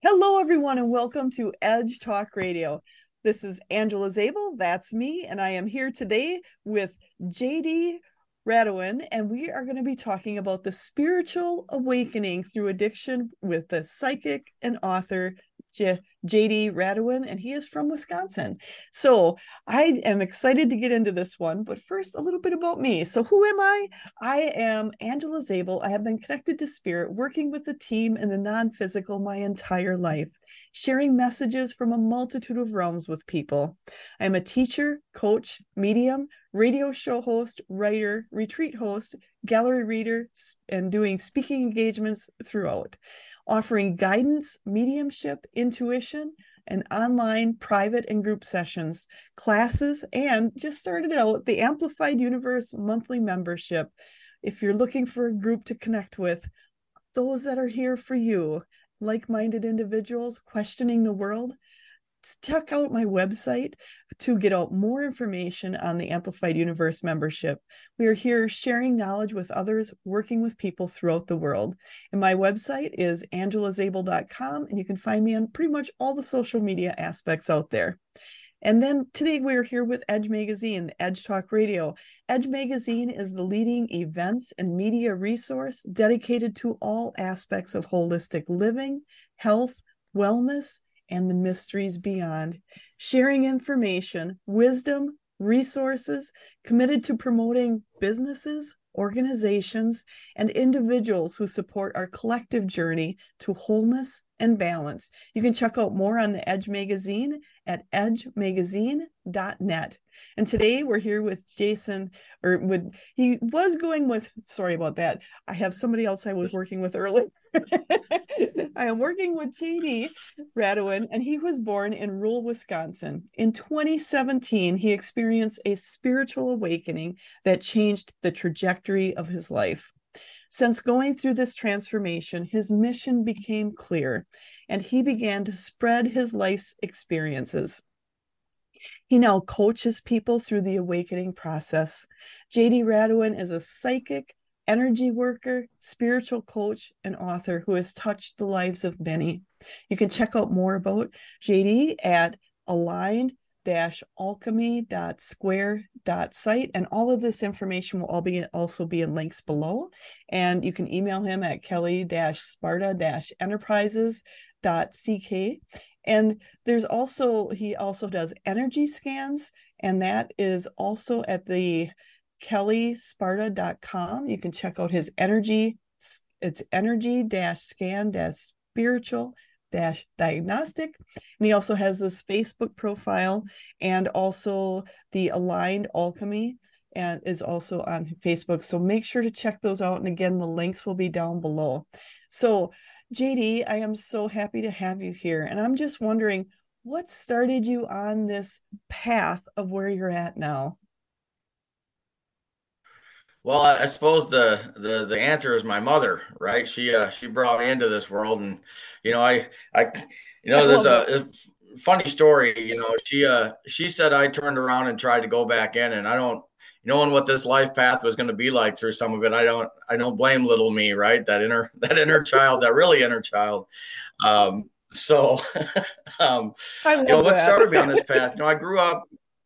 Hello, everyone, and welcome to Edge Talk Radio. This is Angela Zabel, that's me, and I am here today with JD Radowin, and we are going to be talking about the spiritual awakening through addiction with the psychic and author JD Radowin, and he is from Wisconsin. So I am excited to get into this one, but first, a little bit about me. So, who am I? I am Angela Zabel. I have been connected to spirit, working with the team in the non physical my entire life, sharing messages from a multitude of realms with people. I am a teacher, coach, medium, radio show host, writer, retreat host, gallery reader, and doing speaking engagements throughout, offering guidance, mediumship, intuition, and online private and group sessions, classes, and just started out the Amplified Universe monthly membership. If you're looking for a group to connect with, those that are here for you, like-minded individuals questioning the world, check out my website to get out more information on the Amplified Universe membership. We are here sharing knowledge with others, working with people throughout the world. And my website is angelazabel.com, and you can find me on pretty much all the social media aspects out there. And then today we're here with Edge Magazine, Edge Talk Radio. Edge Magazine is the leading events and media resource dedicated to all aspects of holistic living, health, wellness, and the mysteries beyond, sharing information, wisdom, resources, committed to promoting businesses, organizations, and individuals who support our collective journey to wholeness and balance. You can check out more on the Edge Magazine at edgemagazine.net. And today we're here with Jason, he was going with, sorry about that. I have somebody else I was working with earlier. I am working with JD Radowin, and he was born in rural Wisconsin. In 2017, he experienced a spiritual awakening that changed the trajectory of his life. Since going through this transformation, his mission became clear, and he began to spread his life's experiences. He now coaches people through the awakening process. JD Radowin is a psychic, energy worker, spiritual coach, and author who has touched the lives of many. You can check out more about JD at aligned-alchemy.square.site, and all of this information will also be in links below. And you can email him at kelly-sparta-enterprises.ck. And he also does energy scans, and that is also at the kellysparta.com. You can check out his energy. It's energy-scan-spiritual-diagnostic. And he also has this Facebook profile, and also the Aligned Alchemy, and is also on Facebook. So make sure to check those out. And again, the links will be down below. So JD, I am so happy to have you here. And I'm just wondering, what started you on this path of where you're at now? Well, I suppose the answer is my mother, right? She brought me into this world, and I I there's love it. a funny story. She said I turned around and tried to go back in, and I don't knowing what this life path was going to be like through some of it. I don't blame little me, right? That inner child, that really inner child. So, um, I love what that. started me on this path? I grew up.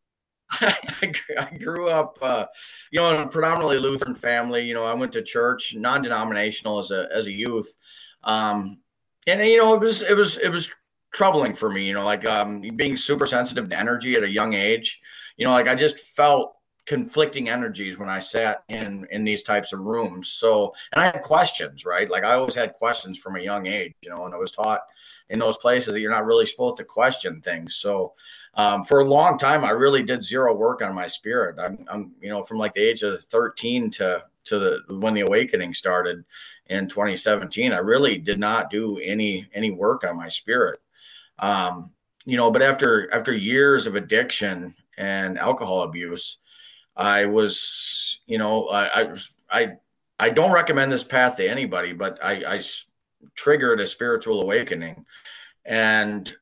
I grew up, in a predominantly Lutheran family. I went to church, non-denominational as a youth, and it was troubling for me. Being super sensitive to energy at a young age. I just felt conflicting energies when I sat in these types of rooms. So, and I had questions, right? Like I always had questions from a young age. And I was taught in those places that you're not really supposed to question things. So for a long time, I really did zero work on my spirit. I'm from like the age of 13 to when the awakening started in 2017, I really did not do any work on my spirit. But after years of addiction and alcohol abuse, I was, I don't recommend this path to anybody, but I triggered a spiritual awakening, and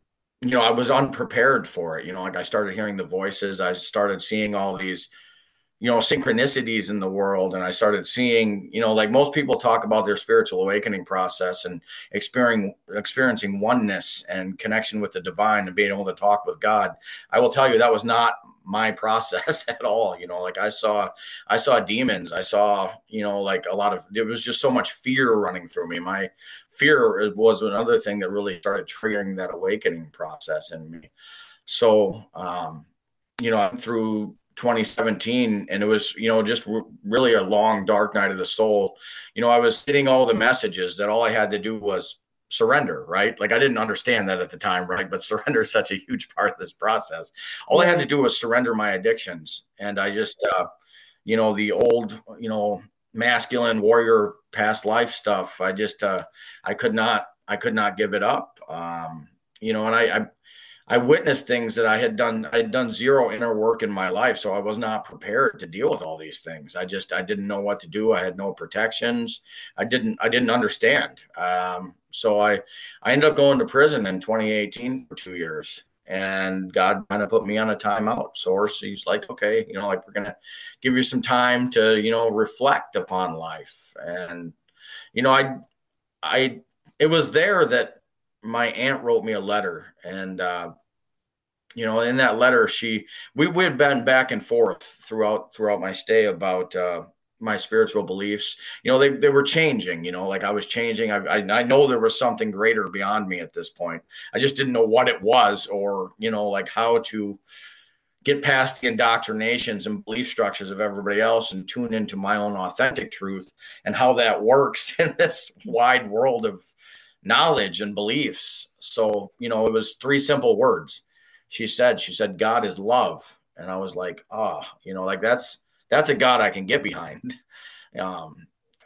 I was unprepared for it. Like I started hearing the voices, I started seeing all these synchronicities in the world. And I started seeing, like most people talk about their spiritual awakening process and experiencing oneness and connection with the divine and being able to talk with God. I will tell you that was not my process at all. Like I saw demons. I saw, like a lot of, there was just so much fear running through me. My fear was another thing that really started triggering that awakening process in me. So, through 2017, and it was, just really a long, dark night of the soul. I was getting all the messages that all I had to do was surrender, right? Like I didn't understand that at the time, right? But surrender is such a huge part of this process. All I had to do was surrender my addictions. And I just, the old, masculine warrior past life stuff, I could not give it up. And I witnessed things that I had done zero inner work in my life. So I was not prepared to deal with all these things. I didn't know what to do. I had no protections. I didn't understand. So I ended up going to prison in 2018 for 2 years, and God kind of put me on a timeout source. He's like, okay, like we're going to give you some time to, reflect upon life. And, I, it was there that my aunt wrote me a letter, and in that letter, we had been back and forth throughout my stay about my spiritual beliefs. They were changing. Like I was changing. I know there was something greater beyond me at this point. I just didn't know what it was, or like how to get past the indoctrinations and belief structures of everybody else and tune into my own authentic truth and how that works in this wide world of knowledge and beliefs. So, it was three simple words. She said, God is love. And I was like, oh, like that's a God I can get behind. Um,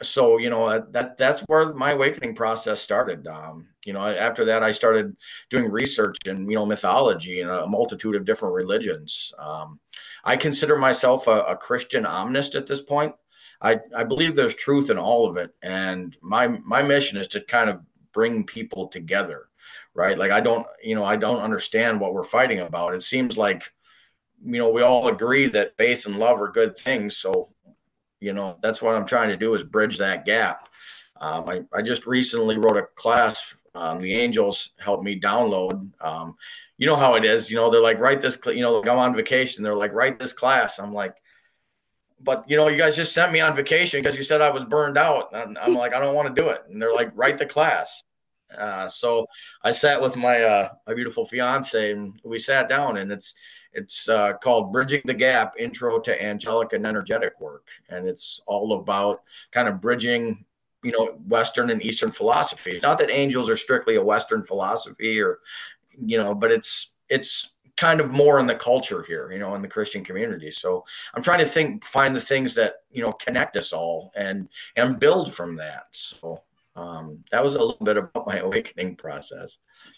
that's where my awakening process started. After that, I started doing research and, mythology and a multitude of different religions. I consider myself a Christian omnist at this point. I believe there's truth in all of it. And my mission is to kind of bring people together, right? Like I don't understand what we're fighting about. It seems like, we all agree that faith and love are good things. So, that's what I'm trying to do, is bridge that gap. I just recently wrote a class. The angels helped me download. You know how it is. They're like, write this. Like I'm on vacation. They're like, write this class. I'm like, but you guys just sent me on vacation because you said I was burned out. And I'm like, I don't want to do it. And they're like, write the class. So I sat with my beautiful fiance, and we sat down, and it's called Bridging the Gap: Intro to Angelic and Energetic Work, and it's all about kind of bridging, Western and Eastern philosophy. Not that angels are strictly a Western philosophy, or but it's kind of more in the culture here, in the Christian community. So I'm trying to find the things that connect us all and build from that. So that was a little bit about my awakening process.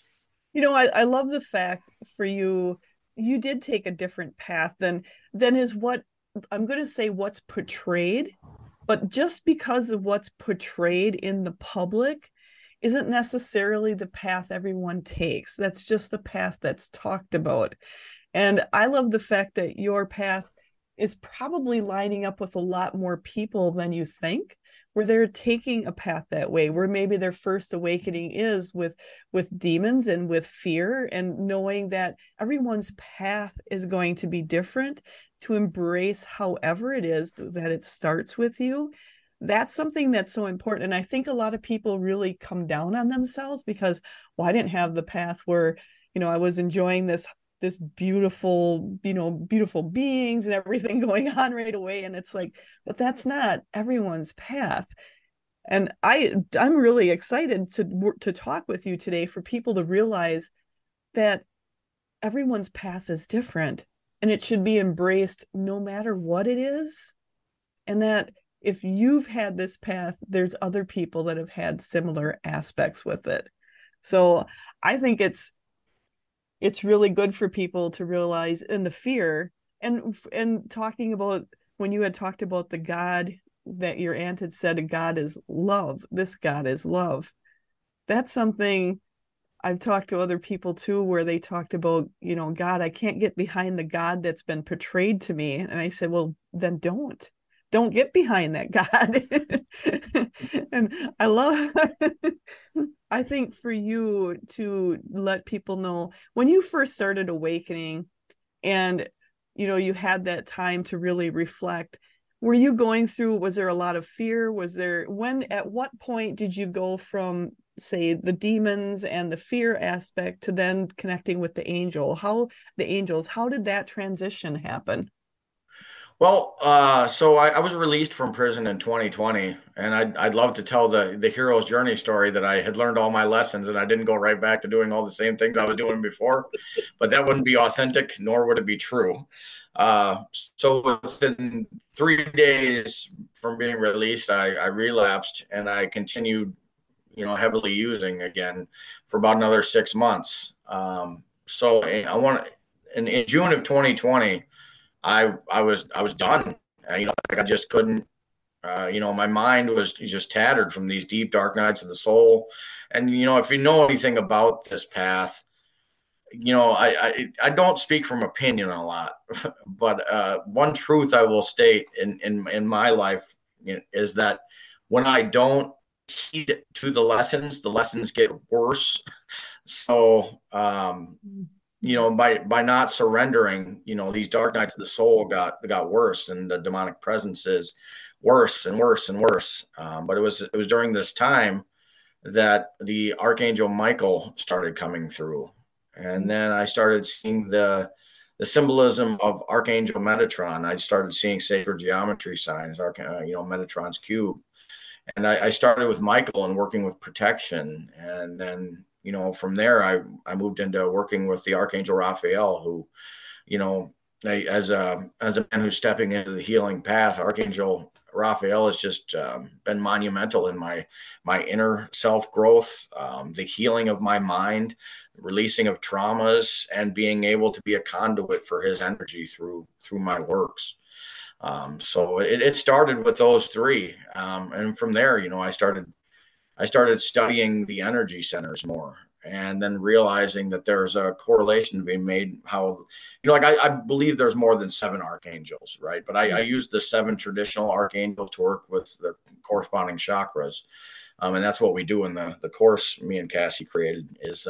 I love the fact for you, you did take a different path than is what I'm going to say what's portrayed, but just because of what's portrayed in the public isn't necessarily the path everyone takes. That's just the path that's talked about. And I love the fact that your path is probably lining up with a lot more people than you think, where they're taking a path that way, where maybe their first awakening is with demons and with fear, and knowing that everyone's path is going to be different, to embrace however it is that it starts with you. That's something that's so important. And I think a lot of people really come down on themselves because, well, I didn't have the path where, I was enjoying this beautiful, beautiful beings and everything going on right away. And it's like, but that's not everyone's path. And I'm really excited to talk with you today, for people to realize that everyone's path is different, and it should be embraced no matter what it is. And that if you've had this path, there's other people that have had similar aspects with it. So I think it's really good for people to realize in the fear, and talking about, when you had talked about the God that your aunt had said, God is love, this God is love. That's something I've talked to other people too, where they talked about, God, I can't get behind the God that's been portrayed to me. And I said, well, then don't get behind that God. And I love, I think for you to let people know when you first started awakening and, you had that time to really reflect, were you going through, was there a lot of fear? At what point did you go from, say, the demons and the fear aspect to then connecting with the angels, how did that transition happen? Well, so I was released from prison in 2020, and I'd love to tell the hero's journey story that I had learned all my lessons and I didn't go right back to doing all the same things I was doing before, but that wouldn't be authentic, nor would it be true. So within 3 days from being released, I relapsed and I continued, heavily using again for about another 6 months. So in June of 2020. I was done. Like I just couldn't. My mind was just tattered from these deep dark nights of the soul. And if you know anything about this path, I don't speak from opinion a lot, but one truth I will state in my life, is that when I don't heed to the lessons get worse. So by not surrendering, these dark nights of the soul got worse, and the demonic presences worse and worse and worse. But it was during this time that the archangel Michael started coming through, and then I started seeing the symbolism of Archangel Metatron. I started seeing sacred geometry signs, Metatron's cube, and I started with Michael and working with protection, and then from there I moved into working with the Archangel Raphael, who, as a man who's stepping into the healing path, Archangel Raphael has just been monumental in my inner self growth, the healing of my mind, releasing of traumas, and being able to be a conduit for his energy through my works. So it started with those three, and from there, I started studying the energy centers more, and then realizing that there's a correlation being made. How, like I believe there's more than seven archangels, right? But I use the seven traditional archangels to work with the corresponding chakras, and that's what we do in the course me and Cassie created. Is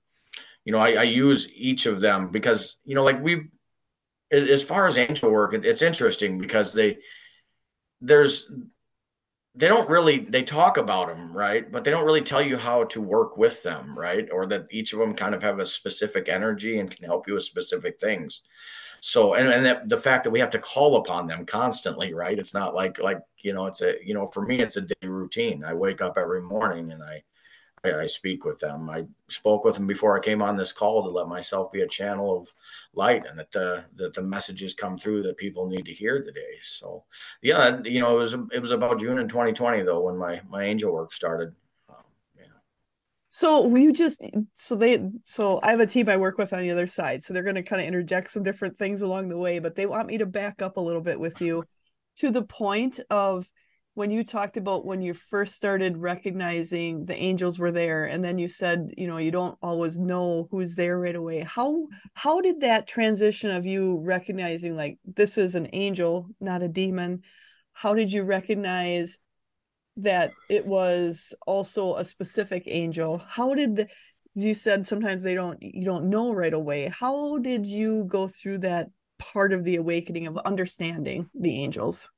I use each of them because like as far as angel work, it's interesting because there's they don't really, they talk about them, right, but they don't really tell you how to work with them, right, or that each of them kind of have a specific energy and can help you with specific things. So and the fact that we have to call upon them constantly, right, it's not like it's for me it's a daily routine. I wake up every morning and I speak with them. I spoke with them before I came on this call to let myself be a channel of light, and that the messages come through that people need to hear today. So, yeah, it was about June in 2020 though when my angel work started. Yeah. So you just so I have a team I work with on the other side. So they're going to kind of interject some different things along the way, but they want me to back up a little bit with you to the point of when you talked about when you first started recognizing the angels were there, and then you said, you don't always know who's there right away. How did that transition of you recognizing like this is an angel, not a demon? How did you recognize that it was also a specific angel? You said sometimes you don't know right away. How did you go through that part of the awakening of understanding the angels?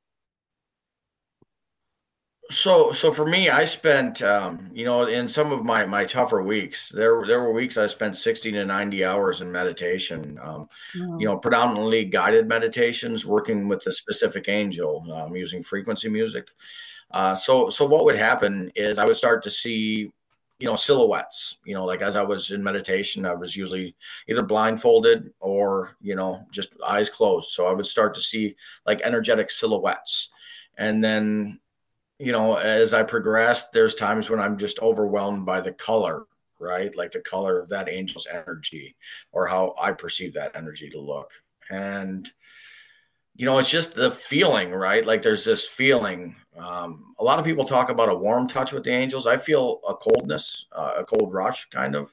So for me, I spent, in some of my tougher weeks, there were weeks I spent 60 to 90 hours in meditation, Wow. predominantly guided meditations, working with a specific angel, using frequency music. So what would happen is I would start to see, silhouettes, like as I was in meditation, I was usually either blindfolded or, just eyes closed. So I would start to see like energetic silhouettes. And then as I progressed, there's times when I'm just overwhelmed by the color, right? Like the color of that angel's energy or how I perceive that energy to look. And, it's just the feeling, right? Like there's this feeling. A lot of people talk about a warm touch with the angels. I feel a coldness, a cold rush kind of.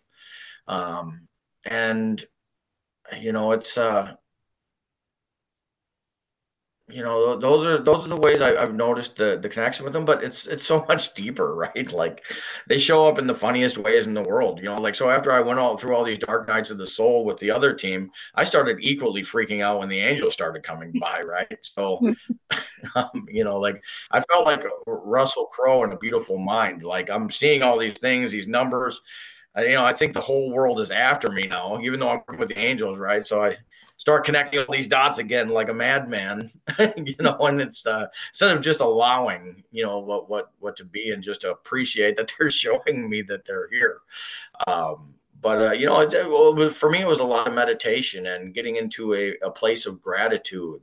And, it's, those are the ways I've noticed the connection with them, but it's so much deeper, right? Like they show up in the funniest ways in the world, like so after I went all through all these dark nights of the soul with the other team, I started equally freaking out when the Angels started coming by, right? So like I felt like Russell Crowe in A Beautiful Mind. Like I'm seeing all these things, these numbers. I think the whole world is after me now, even though I'm working with the Angels, right? So I start connecting all these dots again like a madman, and it's instead of just allowing, what to be and just to appreciate that they're showing me that they're here. For me, it was a lot of meditation and getting into a place of gratitude.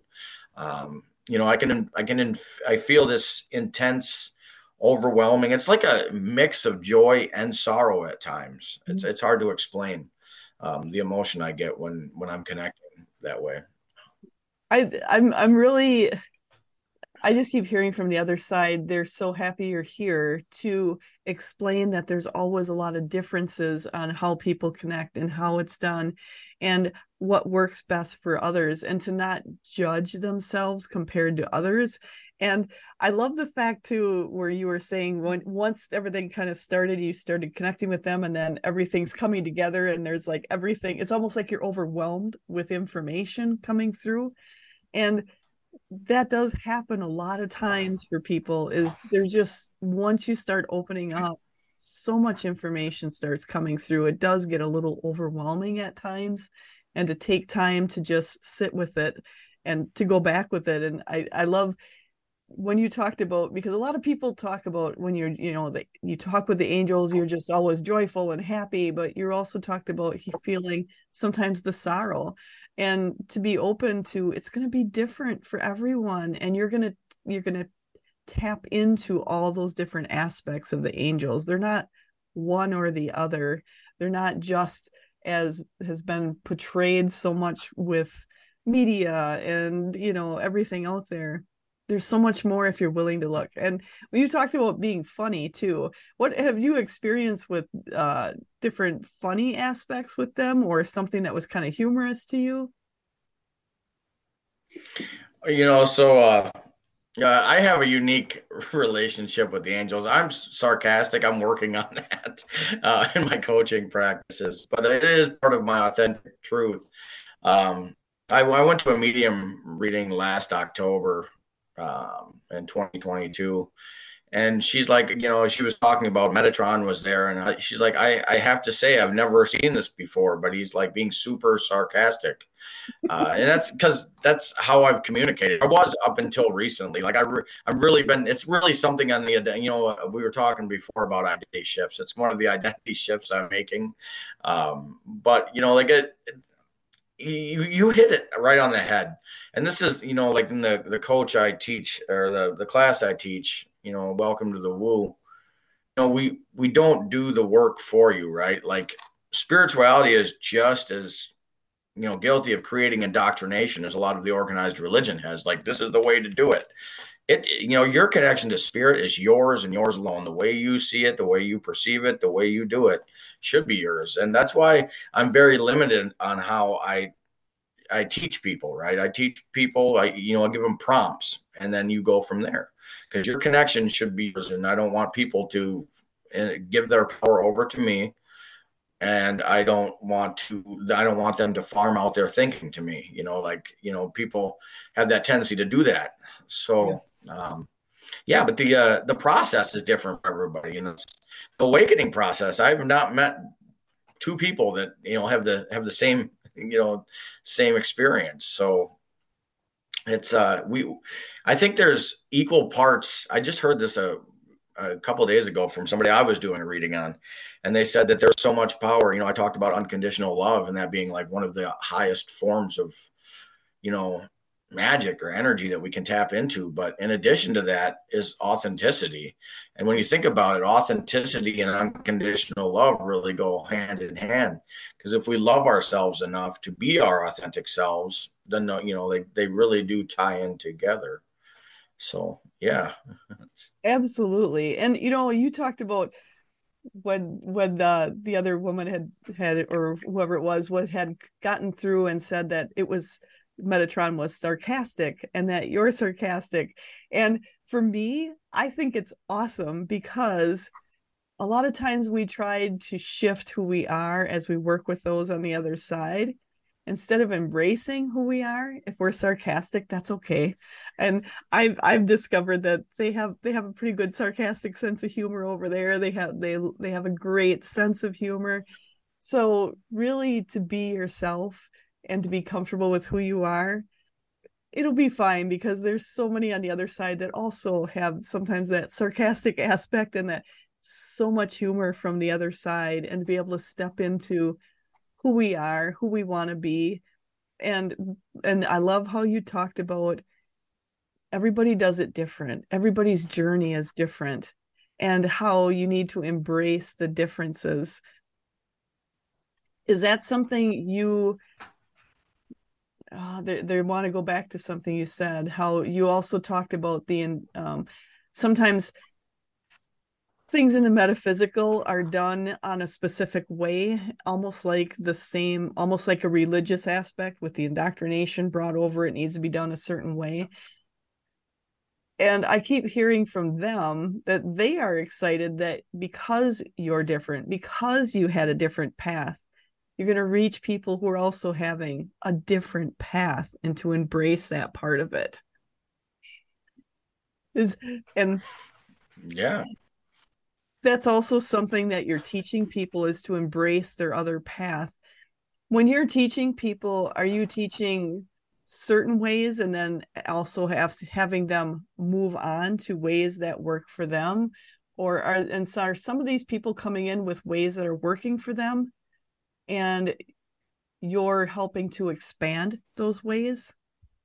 I feel this intense, overwhelming. It's like a mix of joy and sorrow at times. It's hard to explain the emotion I get when I'm connecting that way. I'm really, I just keep hearing from the other side, they're so happy you're here to explain that there's always a lot of differences on how people connect and how it's done and what works best for others, and to not judge themselves compared to others. And I love the fact too, where you were saying once everything kind of started, you started connecting with them and then everything's coming together and there's like everything, it's almost like you're overwhelmed with information coming through. And that does happen a lot of times for people, is there's just, once you start opening up, so much information starts coming through, it does get a little overwhelming at times, and to take time to just sit with it and to go back with it. And I love when you talked about, because a lot of people talk about when you're, you talk with the Angels, you're just always joyful and happy, but you're also talked about feeling sometimes the sorrow, and to be open to, it's going to be different for everyone, and you're going to tap into all those different aspects of the Angels. They're not one or the other. They're not just as has been portrayed so much with media and everything out there. There's so much more if you're willing to look. And when you talked about being funny too, what have you experienced with different funny aspects with them, or something that was kind of humorous to you? I have a unique relationship with the Angels. I'm sarcastic. I'm working on that in my coaching practices, but it is part of my authentic truth. I went to a medium reading last October in 2022. And she's like, she was talking about Metatron was there. And she's like, I have to say, I've never seen this before, but he's like being super sarcastic. And that's because that's how I've communicated. I was up until recently. Like I've really been, it's really something on the, we were talking before about identity shifts. It's one of the identity shifts I'm making. But, you hit it right on the head. And this is, like in the coach I teach, or the class I teach, welcome to the woo. We don't do the work for you, right? Like spirituality is just as, guilty of creating indoctrination as a lot of the organized religion has. Like, this is the way to do it. Your connection to spirit is yours and yours alone. The way you see it, the way you perceive it, the way you do it should be yours. And that's why I'm very limited on how I teach people, right? I teach people, I give them prompts, and then you go from there, because your connection should be yours. And I don't want people to give their power over to me. And I don't want them to farm out their thinking to me, people have that tendency to do that. So, but the process is different for everybody. It's the awakening process. I've not met two people that, have the same, same experience. So it's, I think there's equal parts. I just heard this, a couple of days ago from somebody I was doing a reading on, and they said that there's so much power. I talked about unconditional love and that being like one of the highest forms of, magic or energy that we can tap into. But in addition to that is authenticity. And when you think about it, authenticity and unconditional love really go hand in hand. Because if we love ourselves enough to be our authentic selves, then, they really do tie in together. So, yeah. Absolutely. And you talked about when the other woman had or whoever it was had gotten through and said that it was Metatron was sarcastic and that you're sarcastic. And for me, I think it's awesome because a lot of times we tried to shift who we are as we work with those on the other side. Instead of embracing who we are, if we're sarcastic, that's okay. And I've discovered that they have a pretty good sarcastic sense of humor over there. They have a great sense of humor. So really to be yourself and to be comfortable with who you are, it'll be fine because there's so many on the other side that also have sometimes that sarcastic aspect and that so much humor from the other side, and to be able to step into who we are, who we want to be. And I love how you talked about everybody does it different. Everybody's journey is different, and how you need to embrace the differences. Is that something you they want to go back to something you said, how you also talked about the sometimes things in the metaphysical are done on a specific way, almost like a religious aspect with the indoctrination brought over. It needs to be done a certain way. And I keep hearing from them that they are excited that because you're different, because you had a different path, you're going to reach people who are also having a different path, and to embrace that part of it is, and Yeah. that's also something that you're teaching people, is to embrace their other path. When you're teaching people, are you teaching certain ways and then also having them move on to ways that work for them? Or are some of these people coming in with ways that are working for them and you're helping to expand those ways?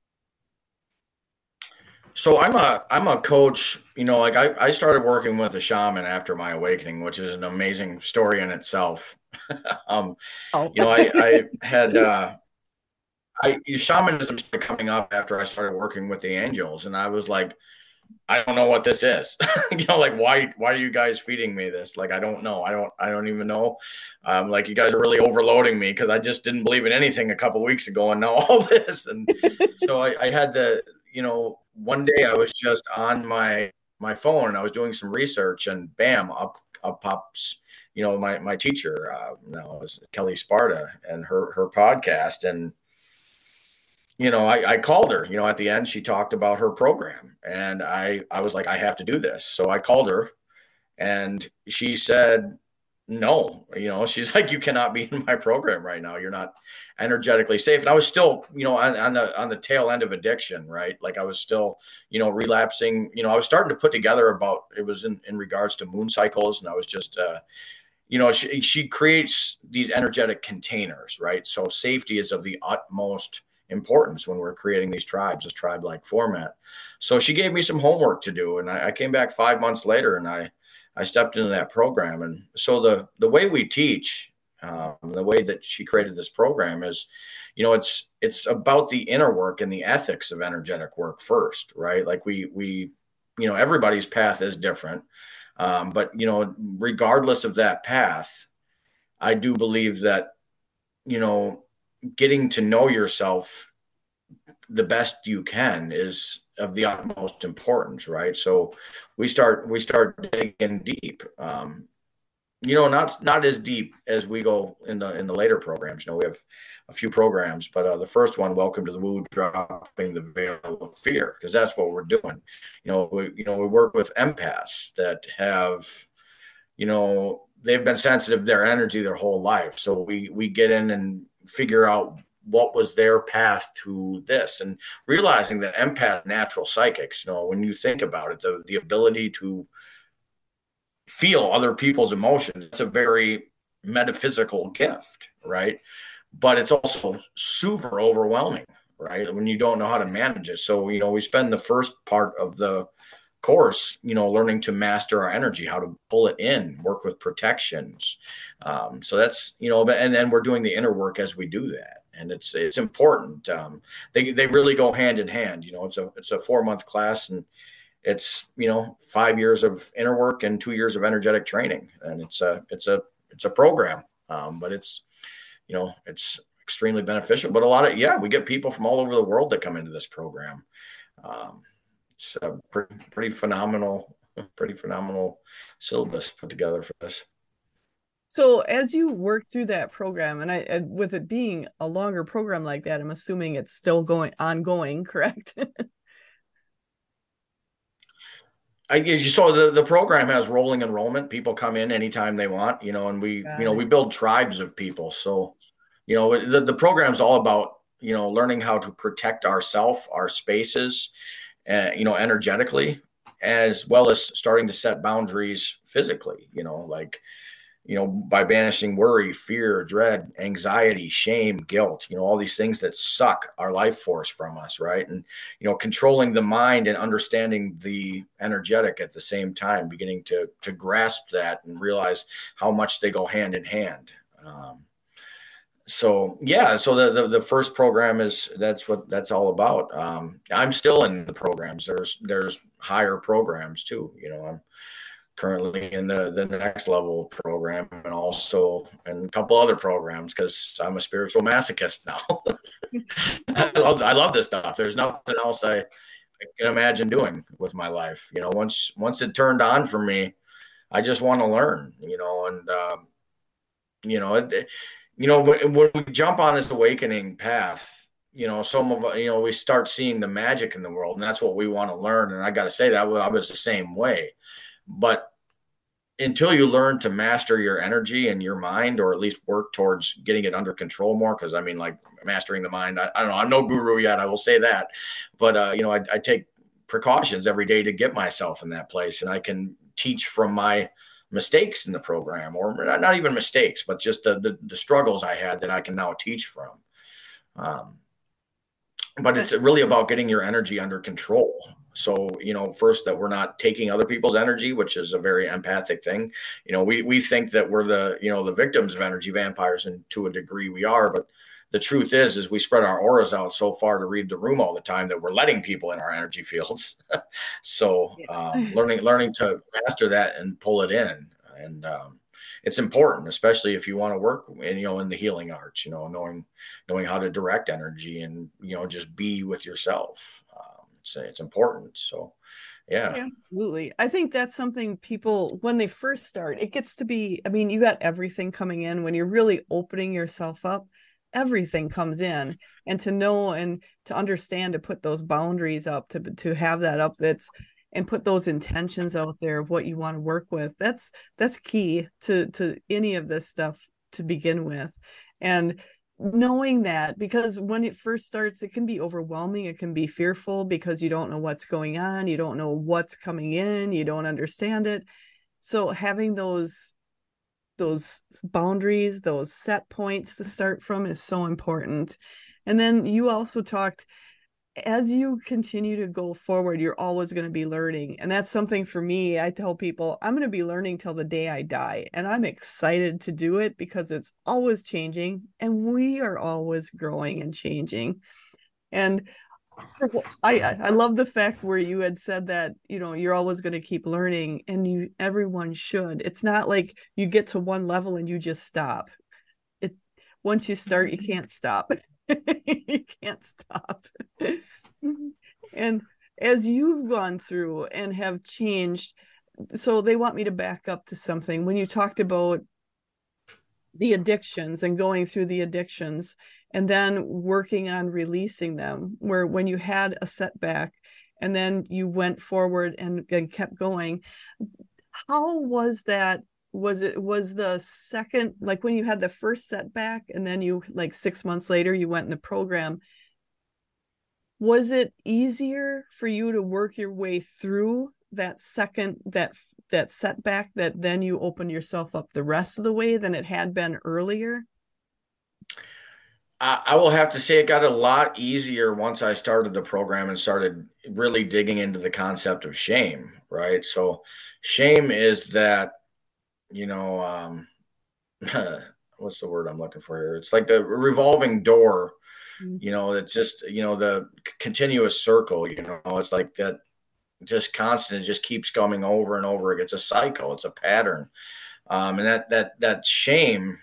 So I'm a coach, like I started working with a shaman after my awakening, which is an amazing story in itself. um, Oh. I had shamanism started coming up after I started working with the angels, and I was like, I don't know what this is. Like why are you guys feeding me this? Like I don't know. I don't even know. Like you guys are really overloading me because I just didn't believe in anything a couple weeks ago, and now all this. And so I had to, one day I was just on my phone and I was doing some research, and bam, up pops, my teacher, now is Kelly Sparta, and her podcast. And I called her, at the end, she talked about her program, and I was like, I have to do this. So I called her, and she said, no, she's like, you cannot be in my program right now. You're not energetically safe. And I was still, on the tail end of addiction, right? Like I was still, relapsing, I was starting to put together about, it was in regards to moon cycles. And I was just, she creates these energetic containers, right? So safety is of the utmost importance when we're creating these tribes, this tribe like format. So she gave me some homework to do, and I came back 5 months later, and I stepped into that program. And so the way we teach, the way that she created this program is, it's about the inner work and the ethics of energetic work first, right? Like we everybody's path is different. But regardless of that path, I do believe that, you know, getting to know yourself the best you can is of the utmost importance, right? So we start digging deep. Not as deep as we go in the later programs. We have a few programs, but the first one, Welcome to the Woo, dropping the veil of fear, because that's what we're doing. We work with empaths that have, they've been sensitive to their energy their whole life. So we get in and figure out what was their path to this, and realizing that empath, natural psychics, when you think about it, the ability to feel other people's emotions, it's a very metaphysical gift, right? But it's also super overwhelming, right, when you don't know how to manage it. So we spend the first part of the course learning to master our energy, how to pull it in, work with protections. So that's, and then we're doing the inner work as we do that, and it's important. They really go hand in hand. It's a 4-month class, and it's 5 years of inner work and 2 years of energetic training, and it's a program. But it's extremely beneficial. But a lot of, yeah, we get people from all over the world that come into this program. Um, it's a pretty phenomenal syllabus put together for this. So as you work through that program, and with it being a longer program like that, I'm assuming it's still going ongoing, correct? You saw the program has rolling enrollment. People come in anytime they want, and Got we it. build tribes of people. So, the program's all about, learning how to protect ourself, our spaces, energetically, as well as starting to set boundaries physically, like, by banishing worry, fear, dread, anxiety, shame, guilt, all these things that suck our life force from us, right? And, controlling the mind and understanding the energetic at the same time, beginning to grasp that and realize how much they go hand in hand. So yeah, so the first program that's what that's all about. I'm still in the programs. There's higher programs too. I'm currently in the next level program, and also in a couple other programs because I'm a spiritual masochist now. I love this stuff. There's nothing else I can imagine doing with my life. Once it turned on for me, I just want to learn. And it, when we jump on this awakening path, some of we start seeing the magic in the world, and that's what we want to learn. And I got to say that I was the same way, but until you learn to master your energy and your mind, or at least work towards getting it under control more. Cause I mean, like mastering the mind, I don't know. I'm no guru yet. I will say that, but I take precautions every day to get myself in that place, and I can teach from my mistakes in the program, or not even mistakes, but just the struggles I had that I can now teach from. Um, but it's really about getting your energy under control. So, first, that we're not taking other people's energy, which is a very empathic thing. We think that we're the victims of energy vampires, and to a degree we are, but the truth is we spread our auras out so far to read the room all the time that we're letting people in our energy fields. So, Yeah. learning to master that and pull it in. And, it's important, especially if you want to work in the healing arts, knowing how to direct energy and, just be with yourself. It's important. So, yeah. Yeah, absolutely. I think that's something people, when they first start, it gets to be, I mean, you got everything coming in when you're really opening yourself up, everything comes in. And to know and to understand, to put those boundaries up, to have that up, and put those intentions out there of what you want to work with. That's key to any of this stuff to begin with. And knowing that, because when it first starts, it can be overwhelming, it can be fearful because you don't know what's going on, you don't know what's coming in, you don't understand it. So having those boundaries, those set points to start from is so important. And then you also talked, as you continue to go forward, you're always going to be learning. And that's something for me. I tell people I'm going to be learning till the day I die. And I'm excited to do it because it's always changing and we are always growing and changing. And I love the fact where you had said that, you're always going to keep learning, and everyone should. It's not like you get to one level and you just stop. It Once you start, you can't stop. You can't stop. And as you've gone through and have changed, so they want me to back up to something. When you talked about the addictions and going through the addictions and then working on releasing them, where when you had a setback and then you went forward and kept going, how was that? Was the second, like when you had the first setback and then you, like 6 months later, you went in the program, was it easier for you to work your way through that setback, that then you open yourself up the rest of the way than it had been earlier? I will have to say it got a lot easier once I started the program and started really digging into the concept of shame, right? So, shame is that, you know, what's the word I'm looking for here? It's like the revolving door, it's just, the continuous circle, it's like that just constant, it just keeps coming over and over. It's a cycle, it's a pattern. And that shame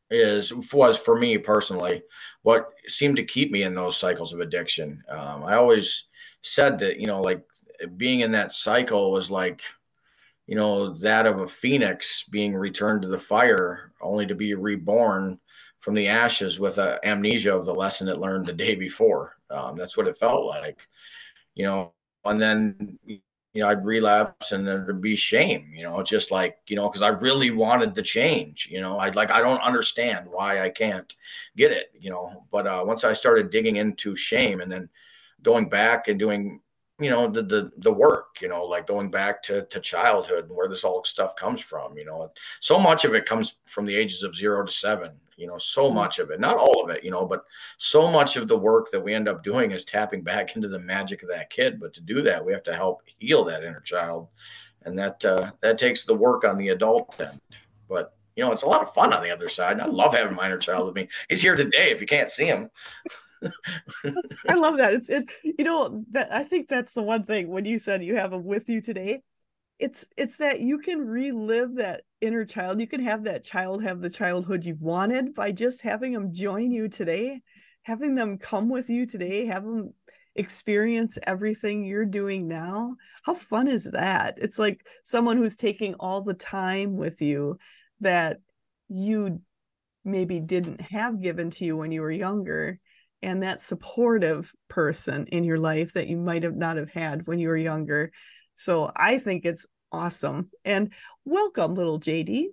was for me personally what seemed to keep me in those cycles of addiction. I always said that, like being in that cycle was like, that of a phoenix being returned to the fire only to be reborn from the ashes with amnesia of the lesson it learned the day before. That's what it felt like, you know, and then, I'd relapse and there'd be shame, just like, because I really wanted the change, I don't understand why I can't get it, but once I started digging into shame and then going back and doing, the work, like going back to childhood and where this all stuff comes from, so much of it comes from the ages of 0 to 7, so Mm. much of it, not all of it, but so much of the work that we end up doing is tapping back into the magic of that kid. But to do that, we have to help heal that inner child, and that takes the work on the adult end. But it's a lot of fun on the other side. I love having my inner child with me. He's here today. If you can't see him. I love that. That I think that's the one thing when you said you have them with you today. It's that you can relive that inner child. You can have that child have the childhood you've wanted by just having them join you today, having them come with you today, have them experience everything you're doing now. How fun is that? It's like someone who's taking all the time with you that you maybe didn't have given to you when you were younger, and that supportive person in your life that you might have not have had when you were younger. So I think it's awesome. And welcome, little JD.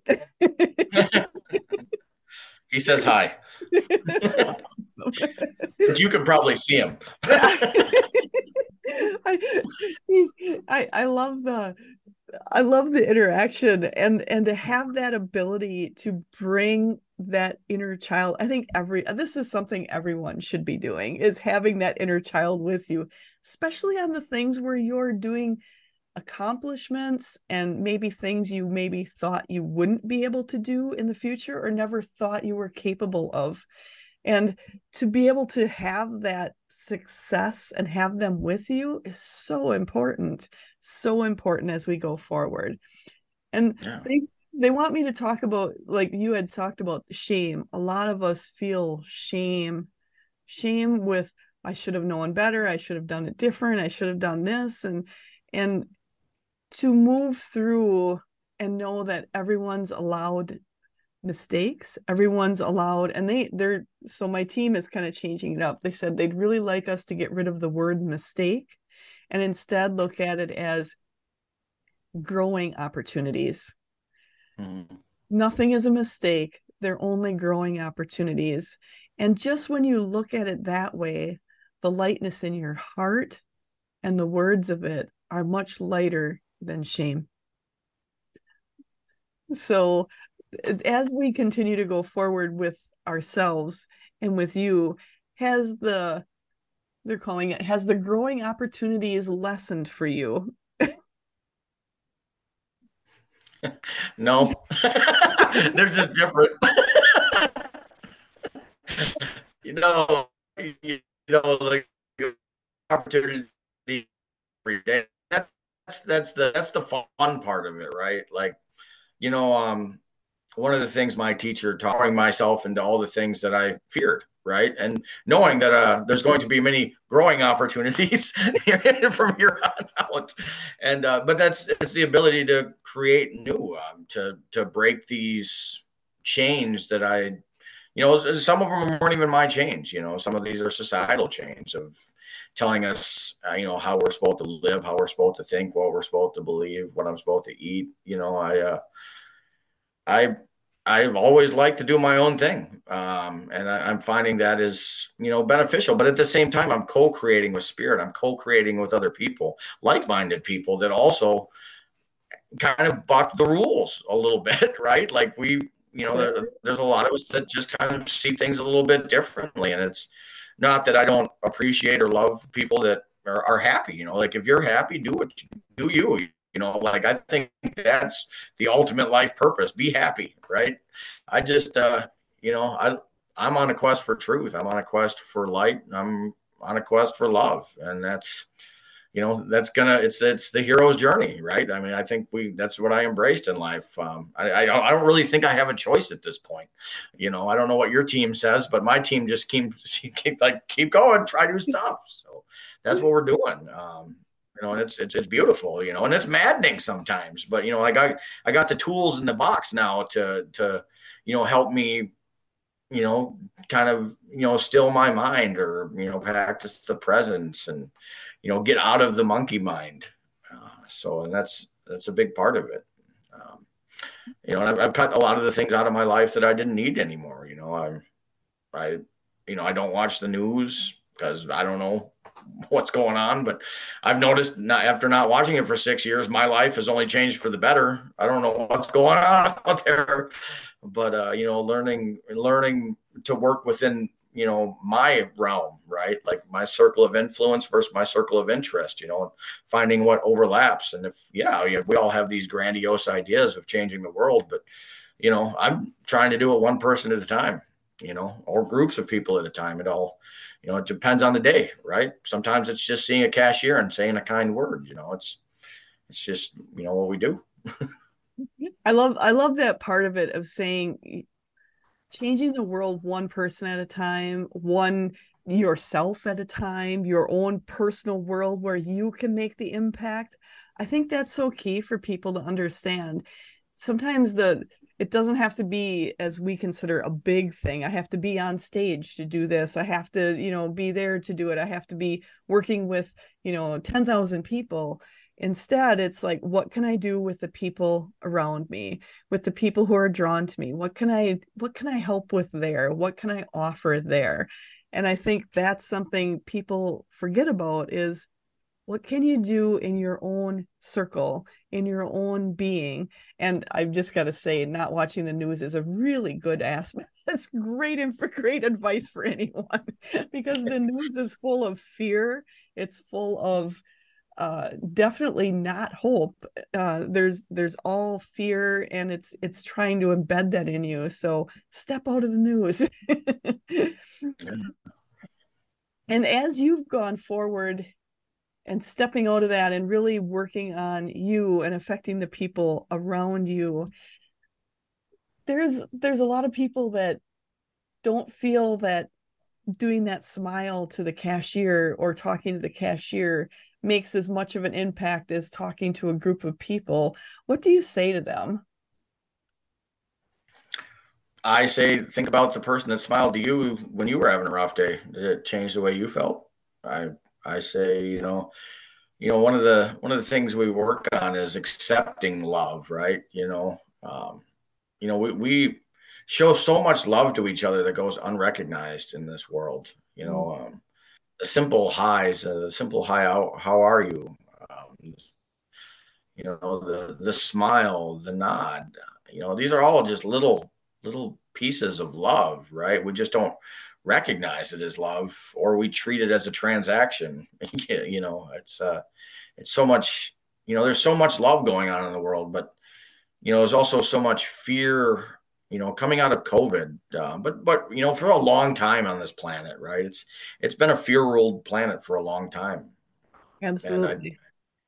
He says hi. But you can probably see him. I love the interaction and to have that ability to bring that inner child. I think this is something everyone should be doing, is having that inner child with you, especially on the things where you're doing accomplishments and maybe things you maybe thought you wouldn't be able to do in the future or never thought you were capable of. And to be able to have that success and have them with you is so important as we go forward. And Yeah. they want me to talk about, like you had talked about, shame. A lot of us feel shame with, I should have known better, I should have done it different, I should have done this. And to move through and know that everyone's allowed mistakes, everyone's allowed, and they're so my team is kind of changing it up. They said they'd really like us to get rid of the word mistake and instead look at it as growing opportunities. Mm-hmm. Nothing is a mistake, they're only growing opportunities. And just when you look at it that way, the lightness in your heart and the words of it are much lighter than shame. So as we continue to go forward with ourselves and with you, has the they're calling it, has the growing opportunities lessened for you? No, they're just different. you know, like opportunity every day. That's the fun part of it, right? Like, one of the things my teacher taught myself into all the things that I feared, right? And knowing that there's going to be many growing opportunities from here on out. And but it's the ability to create new, to break these chains that some of them weren't even my change. Some of these are societal chains of telling us, how we're supposed to live, how we're supposed to think, what we're supposed to believe, what I'm supposed to eat. I I've always liked to do my own thing, and I'm finding that is beneficial. But at the same time, I'm co-creating with spirit. I'm co-creating with other people, like-minded people that also kind of buck the rules a little bit, right? Like there's a lot of us that just kind of see things a little bit differently, and it's not that I don't appreciate or love people that are happy. Like if you're happy, do it, do you. Like I think that's the ultimate life purpose. Be happy, right? I just, I'm on a quest for truth. I'm on a quest for light. I'm on a quest for love, and that's, it's the hero's journey, right? I mean, I think that's what I embraced in life. I don't really think I have a choice at this point. I don't know what your team says, but my team just keep going, try new stuff. So that's what we're doing. And it's beautiful, and it's maddening sometimes, but I got the tools in the box now to help me, you know, kind of, still my mind, or, practice the presence, and, get out of the monkey mind. And that's a big part of it. And I've cut a lot of the things out of my life that I didn't need anymore. I, I don't watch the news because I don't know what's going on, but I've noticed after not watching it for 6 years, my life has only changed for the better. I don't know what's going on out there, but learning to work within my realm, right? Like my circle of influence versus my circle of interest, and finding what overlaps. And if we all have these grandiose ideas of changing the world, but I'm trying to do it one person at a time, or groups of people at a time. It depends on the day, right? Sometimes it's just seeing a cashier and saying a kind word. It's just what we do. I love that part of it of saying changing the world one person at a time, one yourself at a time, your own personal world where you can make the impact. I think that's so key for people to understand. Sometimes it doesn't have to be as we consider a big thing. I have to be on stage to do this. I have to, be there to do it. I have to be working with, 10,000 people. Instead, it's like, what can I do with the people around me, with the people who are drawn to me? What can I help with there? What can I offer there? And I think that's something people forget about is what can you do in your own circle, in your own being? And I've just got to say, not watching the news is a really good aspect. That's great advice for anyone because the news is full of fear. It's full of definitely not hope. There's all fear, and it's trying to embed that in you. So step out of the news. And as you've gone forward and stepping out of that and really working on you and affecting the people around you, there's a lot of people that don't feel that doing that smile to the cashier or talking to the cashier makes as much of an impact as talking to a group of people. What do you say to them? I say, think about the person that smiled to you when you were having a rough day. Did it change the way you felt? I I say, one of the things we work on is accepting love, right? We show so much love to each other that goes unrecognized in this world. The simple highs, the simple hi, how are you? The smile, the nod. These are all just little pieces of love, right? We just don't recognize it as love, or we treat it as a transaction. It's so much. There's so much love going on in the world, but there's also so much fear. Coming out of COVID, but for a long time on this planet, right? It's been a fear-ruled planet for a long time, and Absolutely.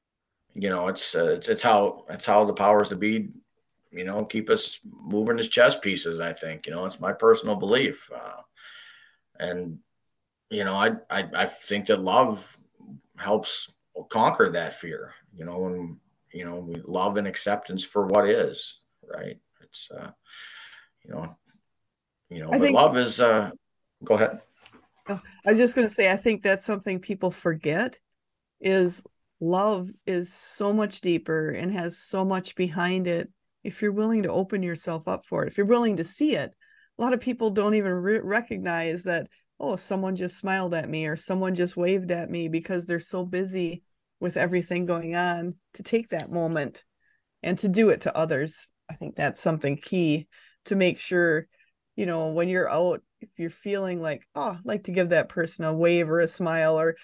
it's how the powers that be, keep us moving as chess pieces. I think it's my personal belief, and I think that love helps conquer that fear. When we love and acceptance for what is, right? It's you know I but think love is go ahead. I was just going to say I think that's something people forget is love is so much deeper and has so much behind it if you're willing to open yourself up for it, if you're willing to see it. A lot of people don't even recognize that, oh, someone just smiled at me or someone just waved at me because they're so busy with everything going on to take that moment and to do it to others. I think that's something key to make sure, when you're out, if you're feeling like, oh, I'd like to give that person a wave or a smile or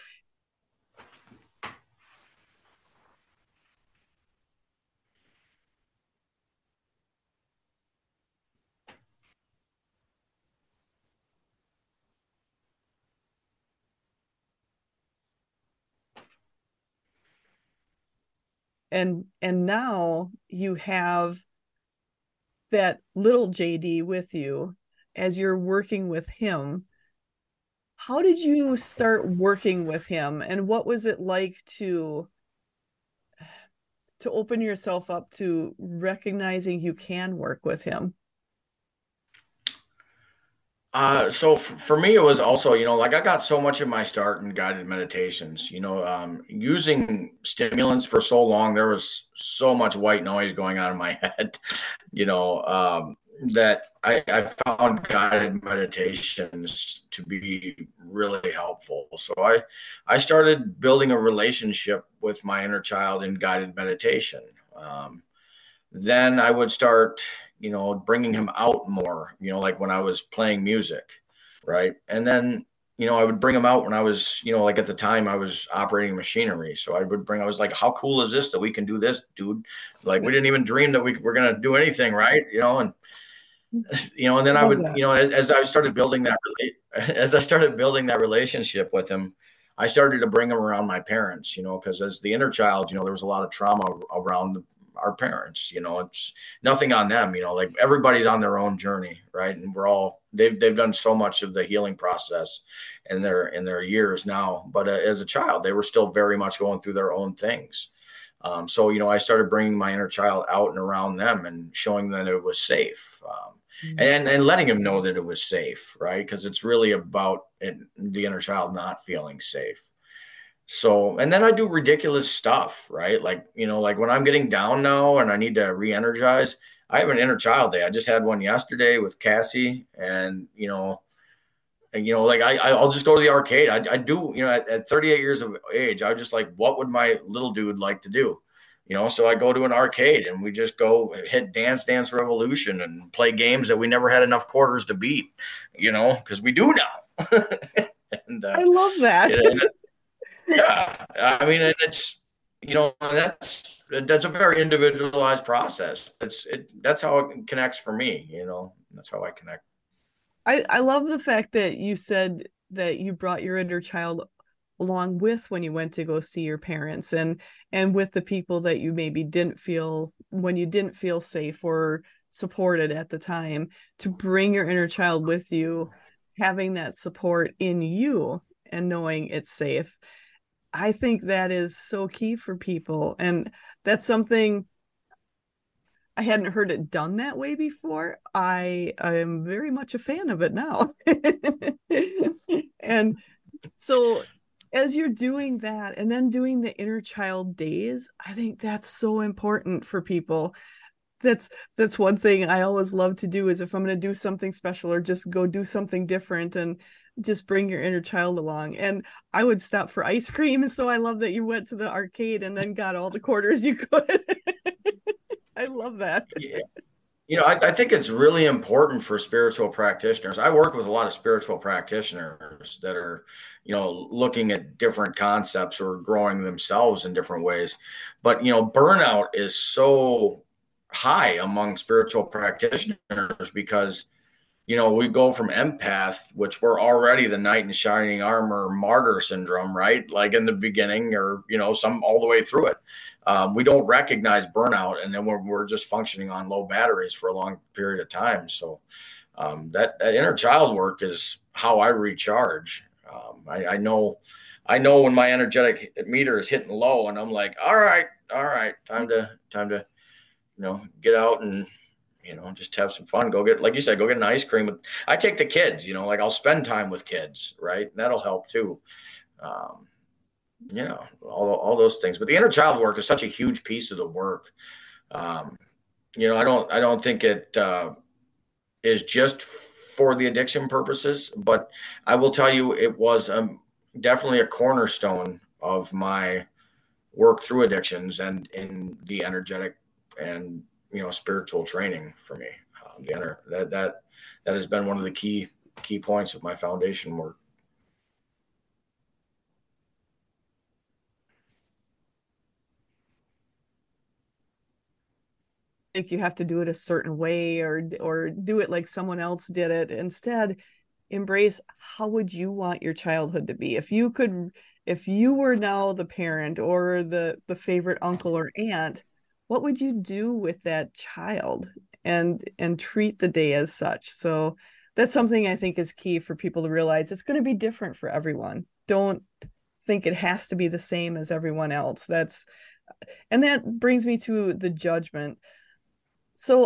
and now you have that little JD with you as you're working with him. How did you start working with him, and what was it like to open yourself up to recognizing you can work with him? So for me, it was also, like I got so much of my start in guided meditations, using stimulants for so long, there was so much white noise going on in my head, you know, um, that I found guided meditations to be really helpful. So I started building a relationship with my inner child in guided meditation. Um, then I would start, bringing him out more, like when I was playing music, right? And then, I would bring him out when I was, like at the time I was operating machinery. So I was like, how cool is this that we can do this, dude? Like we didn't even dream that we were going to do anything, right? And then I Love would, that. as I started building that, as I started building that relationship with him, I started to bring him around my parents, because as the inner child, there was a lot of trauma around our parents. It's nothing on them. Like everybody's on their own journey, right? And they've done so much of the healing process in their years now. But as a child, they were still very much going through their own things. So I started bringing my inner child out and around them and showing them that it was safe. And letting him know that it was safe, right? Because it's really about the inner child not feeling safe. So, and then I do ridiculous stuff, right? Like when I'm getting down now and I need to re-energize, I have an inner child day. I just had one yesterday with Cassie, like I'll just go to the arcade. I do, at 38 years of age, I just like, what would my little dude like to do? So I go to an arcade and we just go hit Dance Dance Revolution and play games that we never had enough quarters to beat, because we do now. and I love that. it, yeah, I mean, that's a very individualized process. That's how it connects for me. That's how I connect. I love the fact that you said that you brought your inner child along with when you went to go see your parents, and with the people that you maybe didn't feel when you didn't feel safe or supported at the time, to bring your inner child with you, having that support in you and knowing it's safe. I think that is so key for people, and that's something I hadn't heard it done that way before. I am very much a fan of it now. And so as you're doing that and then doing the inner child days, I think that's so important for people. That's one thing I always love to do, is if I'm going to do something special or just go do something different, and just bring your inner child along. And I would stop for ice cream. And so I love that you went to the arcade and then got all the quarters you could. I love that. Yeah. I think it's really important for spiritual practitioners. I work with a lot of spiritual practitioners that are, looking at different concepts or growing themselves in different ways. But, burnout is so high among spiritual practitioners because, we go from empath, which we're already the knight in shining armor martyr syndrome, right? Like in the beginning or, some all the way through it. We don't recognize burnout, and then we're just functioning on low batteries for a long period of time. So that inner child work is how I recharge. I know when my energetic meter is hitting low, and I'm like, all right, time to get out and just have some fun. Go get, like you said, go get an ice cream. I take the kids. Like I'll spend time with kids, right? That'll help too. Um, all those things. But the inner child work is such a huge piece of the work. Um, I don't think it is just for the addiction purposes, but I will tell you, it was definitely a cornerstone of my work through addictions and in the energetic and spiritual training for me. That has been one of the key points of my foundation work. Think you have to do it a certain way, or do it like someone else did it. Instead, embrace, how would you want your childhood to be? If you could if you were now the parent or the favorite uncle or aunt, what would you do with that child and treat the day as such? So that's something I think is key for people to realize. It's going to be different for everyone. Don't think it has to be the same as everyone else. And that brings me to the judgment. So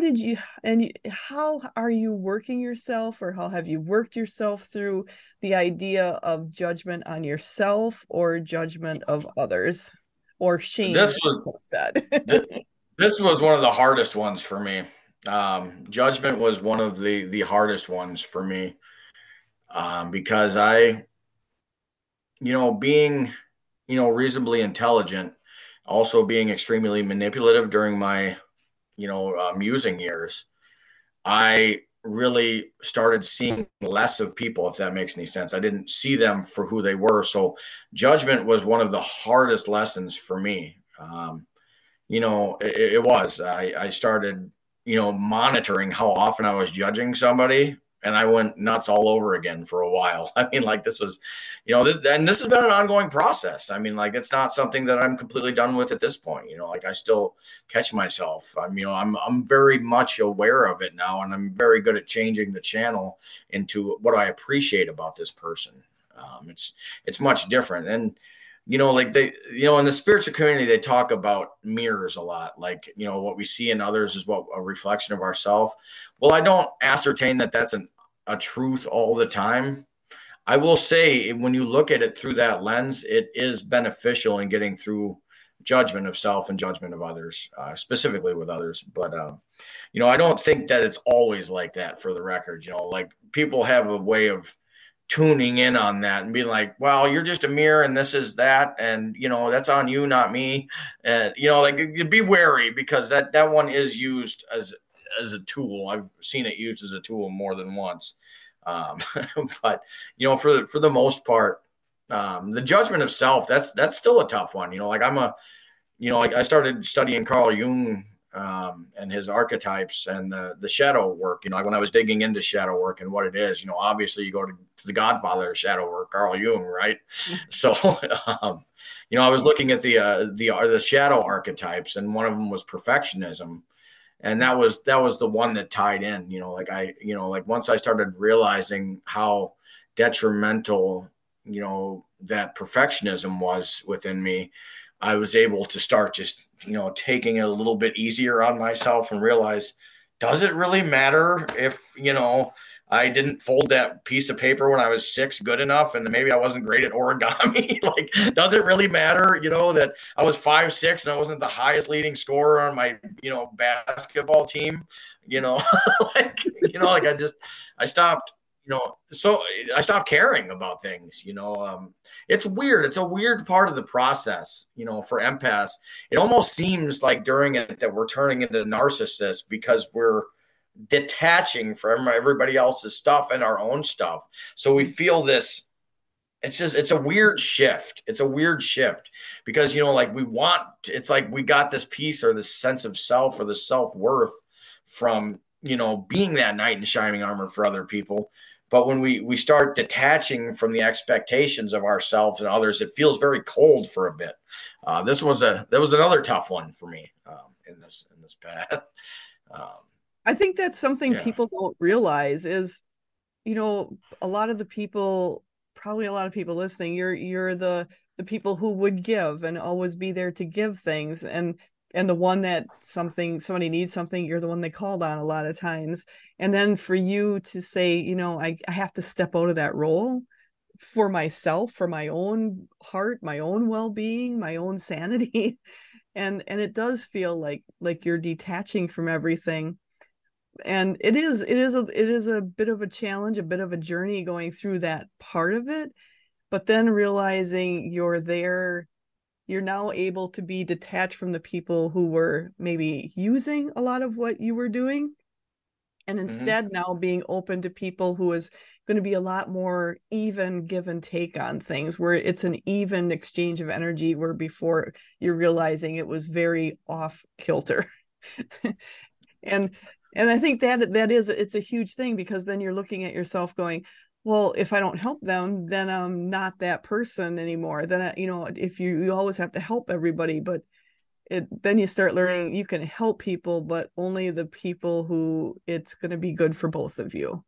how are you working yourself, or how have you worked yourself through the idea of judgment on yourself or judgment of others, or shame, This like was you said? this, this was one of the hardest ones for me. Judgment was one of the hardest ones for me, because being, reasonably intelligent, also being extremely manipulative during my, musing years, I really started seeing less of people, if that makes any sense. I didn't see them for who they were. So judgment was one of the hardest lessons for me. It was. I started, monitoring how often I was judging somebody, and I went nuts all over again for a while. I mean, like this was, this has been an ongoing process. I mean, like it's not something that I'm completely done with at this point. Like I still catch myself. I'm very much aware of it now, and I'm very good at changing the channel into what I appreciate about this person. It's much different, and like they, in the spiritual community, they talk about mirrors a lot. Like, what we see in others is what a reflection of ourselves. Well, I don't ascertain that that's a truth all the time. I will say when you look at it through that lens, it is beneficial in getting through judgment of self and judgment of others, specifically with others. But, I don't think that it's always like that, for the record. Like people have a way of tuning in on that and being like, well, you're just a mirror and this is that. And, that's on you, not me. And, like you'd be wary, because that one is used as a tool. I've seen it used as a tool more than once. Um, but, for the most part, the judgment of self, that's still a tough one. Like like I started studying Carl Jung, and his archetypes and the shadow work. Like when I was digging into shadow work and what it is, obviously you go to the godfather of shadow work, Carl Jung, right? So, I was looking at the shadow archetypes, and one of them was perfectionism, and that was the one that tied in. Like once I started realizing how detrimental, that perfectionism was within me, I was able to start just, taking it a little bit easier on myself and realize, does it really matter if, I didn't fold that piece of paper when I was 6 good enough, and maybe I wasn't great at origami? Like, does it really matter, that I was 5'6" and I wasn't the highest leading scorer on my, basketball team? Like I stopped, so I stopped caring about things. It's weird. It's a weird part of the process, for empaths. It almost seems like during it that we're turning into narcissists, because we're detaching from everybody else's stuff and our own stuff. So we feel this. It's a weird shift. It's a weird shift, because, like it's like we got this piece or this sense of self or the self-worth from, being that knight in shining armor for other people. But when we start detaching from the expectations of ourselves and others, it feels very cold for a bit. That was another tough one for me, in this path. I think that's something Yeah. people don't realize is, a lot of the people, probably a lot of people listening, you're the people who would give and always be there to give things, and the one that somebody needs something, you're the one they called on a lot of times. And then for you to say, I have to step out of that role for myself, for my own heart, my own well-being, my own sanity. And it does feel like you're detaching from everything. And it is a bit of a challenge, a bit of a journey going through that part of it, but then realizing you're now able to be detached from the people who were maybe using a lot of what you were doing, and Mm-hmm. instead now being open to people who is going to be a lot more even give and take on things, where it's an even exchange of energy, where before you're realizing it was very off kilter. and and I think that it's a huge thing, because then you're looking at yourself going, well, if I don't help them, then I'm not that person anymore. Then if you always have to help everybody, but then you start learning you can help people, but only the people who it's going to be good for both of you.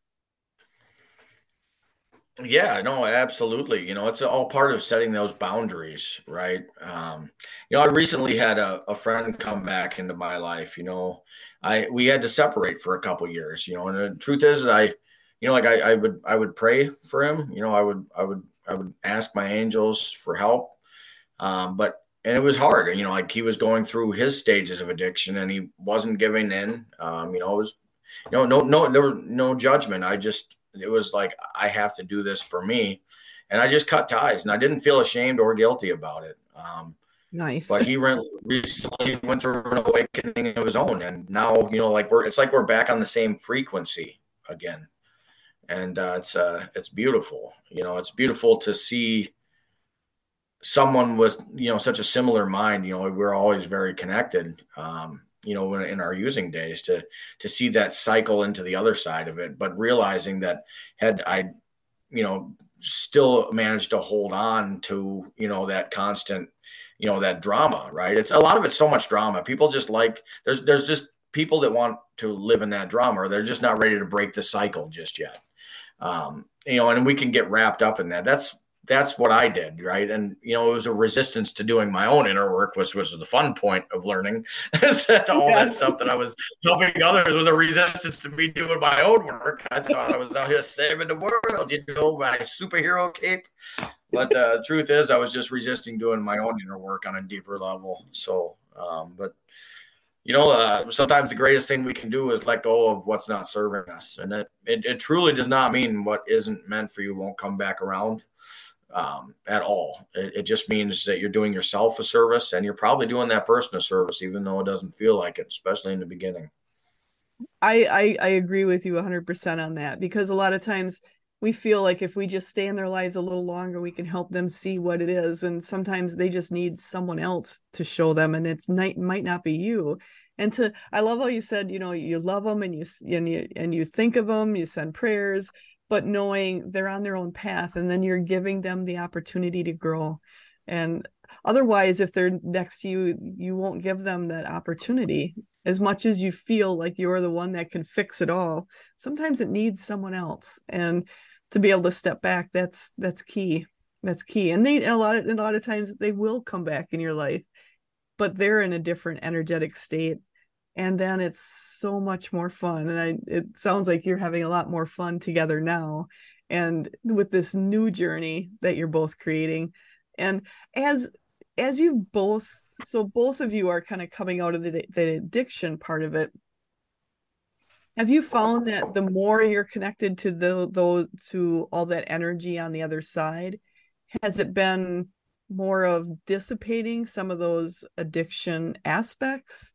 Yeah, no, absolutely. It's all part of setting those boundaries, right? I recently had a friend come back into my life. We had to separate for a couple years. And the truth is, like I would pray for him. I would ask my angels for help. But and it was hard. Like he was going through his stages of addiction, and he wasn't giving in. It was, no, there was no judgment. It was like, I have to do this for me. And I just cut ties, and I didn't feel ashamed or guilty about it. Nice. But he recently went through an awakening of his own. And now, like it's like we're back on the same frequency again. And it's beautiful. It's beautiful to see someone with, such a similar mind. We're always very connected. In our using days, to see that cycle into the other side of it, but realizing that had I, still managed to hold on to, that constant, that drama, right? It's a lot of it's so much drama. People just like, there's just people that want to live in that drama, or they're just not ready to break the cycle just yet. And we can get wrapped up in that. That's what I did, right? And it was a resistance to doing my own inner work, which was the fun point of learning. Is that all that Yes. stuff that I was helping others was a resistance to me doing my own work. I thought I was out here saving the world, my superhero cape. But the truth is, I was just resisting doing my own inner work on a deeper level. So, but sometimes the greatest thing we can do is let go of what's not serving us, and that it truly does not mean what isn't meant for you won't come back around at all. It just means that you're doing yourself a service, and you're probably doing that person a service, even though it doesn't feel like it, especially in the beginning. I agree with you 100% on that, because a lot of times we feel like if we just stay in their lives a little longer, we can help them see what it is. And sometimes they just need someone else to show them, and might not be you. And I love how you said, you love them, and you think of them, you send prayers, but knowing they're on their own path, and then you're giving them the opportunity to grow. And otherwise, if they're next to you, you won't give them that opportunity. As much as you feel like you're the one that can fix it all, sometimes it needs someone else. And to be able to step back, that's key. That's key. And a lot of times they will come back in your life, but they're in a different energetic state. And then it's so much more fun. And it sounds like you're having a lot more fun together now, and with this new journey that you're both creating. And as you both, so both of you are kind of coming out of the addiction part of it. Have you found that the more you're connected to to all that energy on the other side, has it been more of dissipating some of those addiction aspects?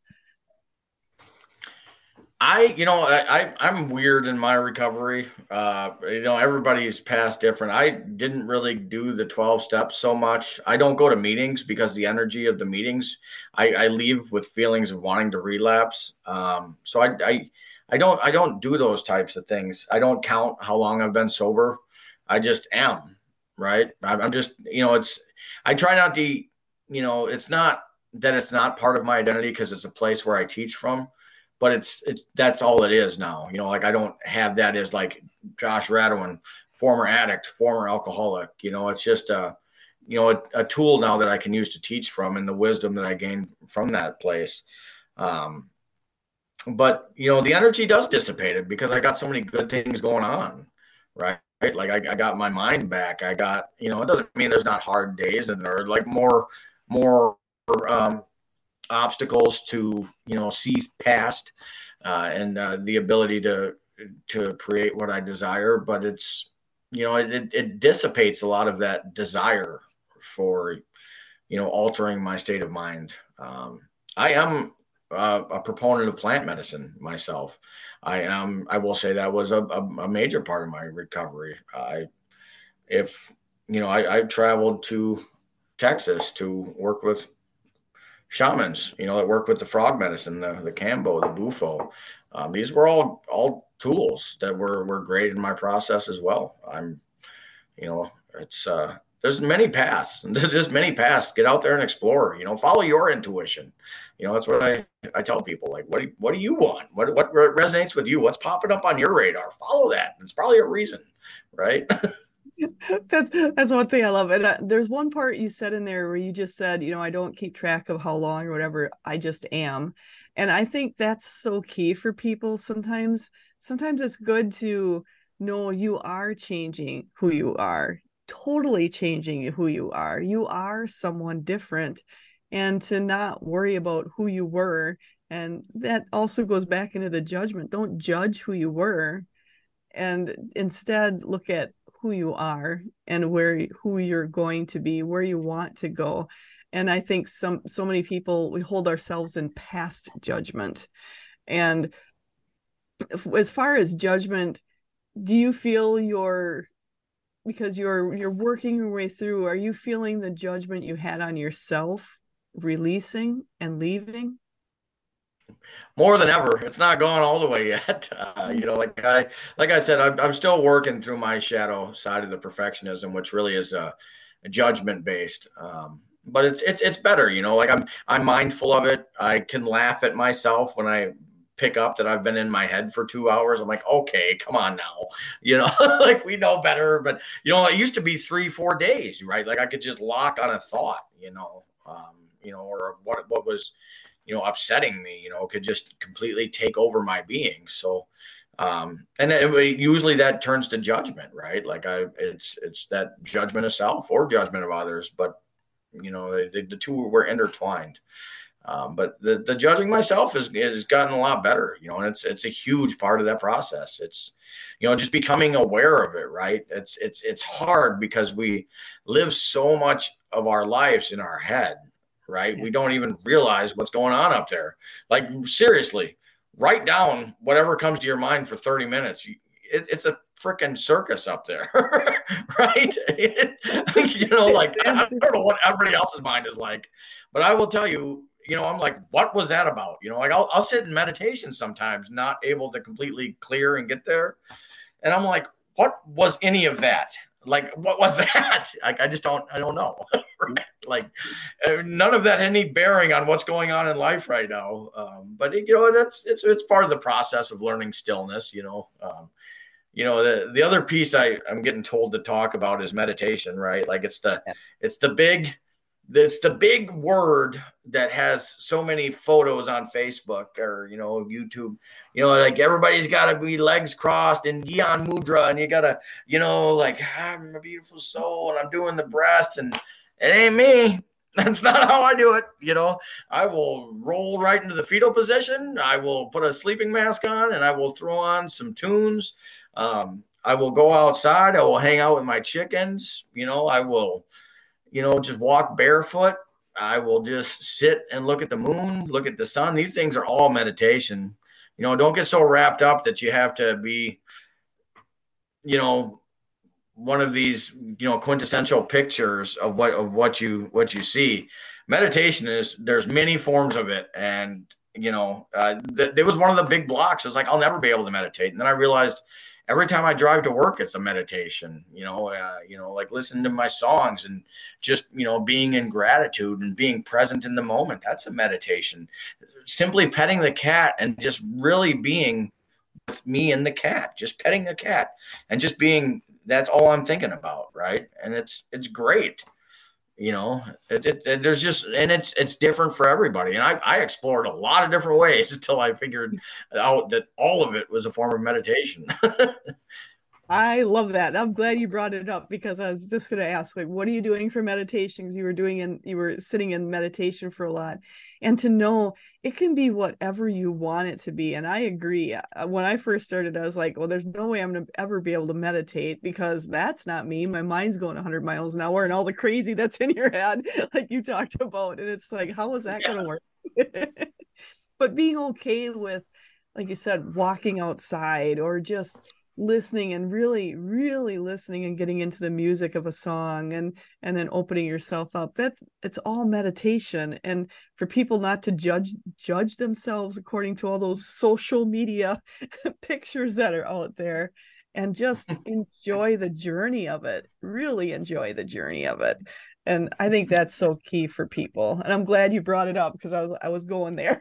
I'm weird in my recovery. Everybody's past different. I didn't really do the 12 steps so much. I don't go to meetings because the energy of the meetings, I leave with feelings of wanting to relapse. So I don't do those types of things. I don't count how long I've been sober. I just am, right? I'm just, I try not to, it's not that it's not part of my identity because it's a place where I teach from, but that's all it is now. Like I don't have that as like Josh Radowin, former addict, former alcoholic. It's just a tool now that I can use to teach from, and the wisdom that I gained from that place. But the energy does dissipate it because I got so many good things going on, right? Like I got my mind back. I got, it doesn't mean there's not hard days, and there are like more obstacles to see past, and the ability to create what I desire. But it's it dissipates a lot of that desire for altering my state of mind. I am a proponent of plant medicine myself. I will say that was a major part of my recovery. If I traveled to Texas to work with shamans, that work with the frog medicine, the Kambo, the Bufo. These were all tools that were great in my process as well. You know, it's there's many paths. There's just many paths. Get out there and explore. You know, follow your intuition. You know, that's what I tell people. Like, what do you want? What resonates with you? What's popping up on your radar? Follow that. It's probably a reason, right? That's one thing I love. And there's one part you said in there where you just said, I don't keep track of how long or whatever. I just am. And I think that's so key for people. Sometimes it's good to know you are changing who you are, totally changing who you are. You are someone different, and to not worry about who you were. And that also goes back into the judgment. Don't judge who you were, and instead look at who you are and who you're going to be, where you want to go. And I think so many people, we hold ourselves in past judgment. And as far as judgment, do you feel because you're working your way through, are you feeling the judgment you had on yourself releasing and leaving? More than ever. It's not gone all the way yet. Like I said, I'm still working through my shadow side of the perfectionism, which really is a judgment based. But it's better. Like I'm mindful of it. I can laugh at myself when I pick up that I've been in my head for 2 hours. I'm like, okay, come on now, like we know better. But it used to be 3-4 days, right? Like I could just lock on a thought, or what was upsetting me, could just completely take over my being. So, usually that turns to judgment, right? Like it's that judgment of self or judgment of others, but the two were intertwined. But the judging myself has gotten a lot better, and it's a huge part of that process. It's, just becoming aware of it, right? It's hard because we live so much of our lives in our head, right? We don't even realize what's going on up there. Like seriously, write down whatever comes to your mind for 30 minutes. It's a freaking circus up there, right? Like I don't know what everybody else's mind is like, but I will tell you, I'm like, what was that about? Like I'll sit in meditation sometimes, not able to completely clear and get there. And I'm like, what was any of that? Like, what was that? I don't know. Right? Like none of that had any bearing on what's going on in life right now. But it's part of the process of learning stillness, the other piece I'm getting told to talk about is meditation, right? Like it's the big word that has so many photos on Facebook or, YouTube, like everybody's got to be legs crossed and Gyan Mudra. And you got to, like I'm a beautiful soul and I'm doing the breath and it ain't me. That's not how I do it. I will roll right into the fetal position. I will put a sleeping mask on and I will throw on some tunes. I will go outside. I will hang out with my chickens. I will, just walk barefoot. I will just sit and look at the moon, look at the sun. These things are all meditation. Don't get so wrapped up that you have to be, one of these, quintessential pictures of what you see. Meditation there's many forms of it. And, there was one of the big blocks. It's like, I'll never be able to meditate. And then I realized every time I drive to work, it's a meditation, like listening to my songs and just, being in gratitude and being present in the moment. That's a meditation. Simply petting the cat and just really being with me and the cat, just petting the cat and just being, that's all I'm thinking about. Right. And it's great. There's just, and it's different for everybody. And I explored a lot of different ways until I figured out that all of it was a form of meditation. I love that. I'm glad you brought it up because I was just going to ask, like, what are you doing for meditation? Because you were sitting in meditation for a lot, and to know it can be whatever you want it to be. And I agree. When I first started, I was like, well, there's no way I'm going to ever be able to meditate because that's not me. My mind's going 100 miles an hour and all the crazy that's in your head, like you talked about. And it's like, how is that going to work? But being okay with, like you said, walking outside or just listening and really, really listening and getting into the music of a song and then opening yourself up. It's all meditation. And for people not to judge themselves according to all those social media pictures that are out there, and just enjoy the journey of it. Really enjoy the journey of it. And I think that's so key for people. And I'm glad you brought it up because I was going there.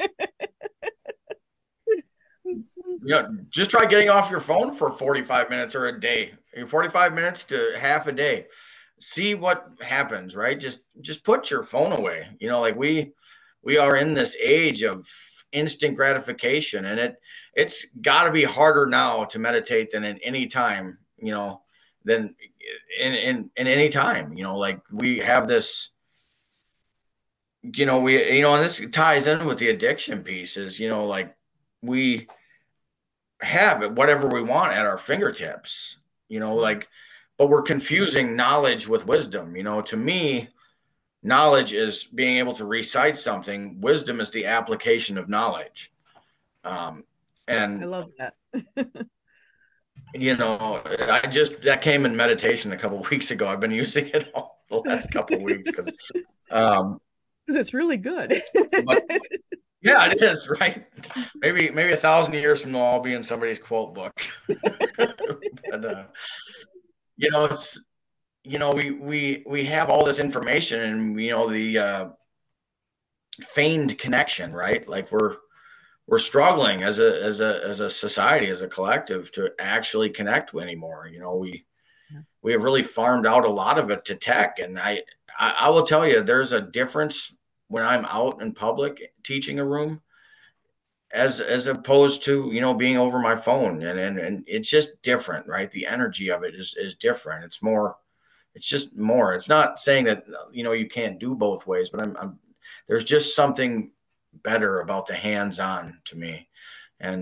Yeah, just try getting off your phone for 45 minutes or a day, 45 minutes to half a day. See what happens, right? Just put your phone away. Like we are in this age of instant gratification, and it's got to be harder now to meditate than in any time, than in any time. Like we have this, and this ties in with the addiction pieces, like we have whatever we want at our fingertips, like, but we're confusing knowledge with wisdom. To me, knowledge is being able to recite something. Wisdom is the application of knowledge. Um, I and, love that. that came in meditation a couple of weeks ago. I've been using it all the last couple of weeks um, Because it's really good. but yeah, it is, right? Maybe 1,000 years from now, I'll be in somebody's quote book. But it's we have all this information, and the feigned connection, right? Like we're struggling as a society, as a collective, to actually connect anymore. We have really farmed out a lot of it to tech, and I will tell you, there's a difference when I'm out in public teaching a room as opposed to being over my phone, and it's just different, right? The energy of it is different. It's not saying that you can't do both ways, but I'm there's just something better about the hands-on to me. And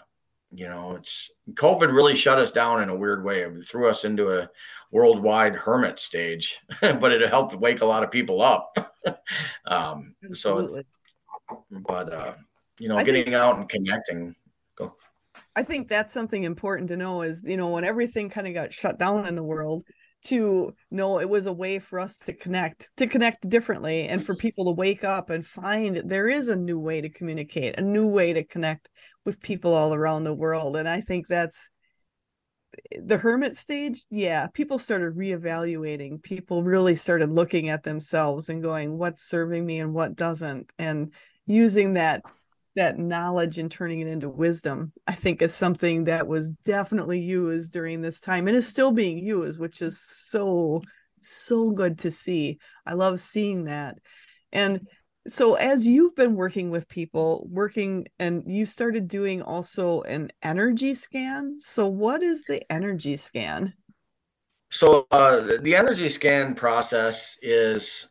it's COVID really shut us down in a weird way. It threw us into a worldwide hermit stage, but it helped wake a lot of people up. Absolutely. But I think getting out and connecting. Go. I think that's something important to know is, when everything kind of got shut down in the world, to know it was a way for us to connect differently, and for people to wake up and find there is a new way to communicate, a new way to connect with people all around the world. And I think that's the hermit stage. Yeah, people started reevaluating. People really started looking at themselves and going, what's serving me and what doesn't, and using that knowledge and turning it into wisdom, I think, is something that was definitely used during this time and is still being used, which is so, so good to see. I love seeing that. And so as you've been working with people, and you started doing also an energy scan. So what is the energy scan? So the energy scan process is,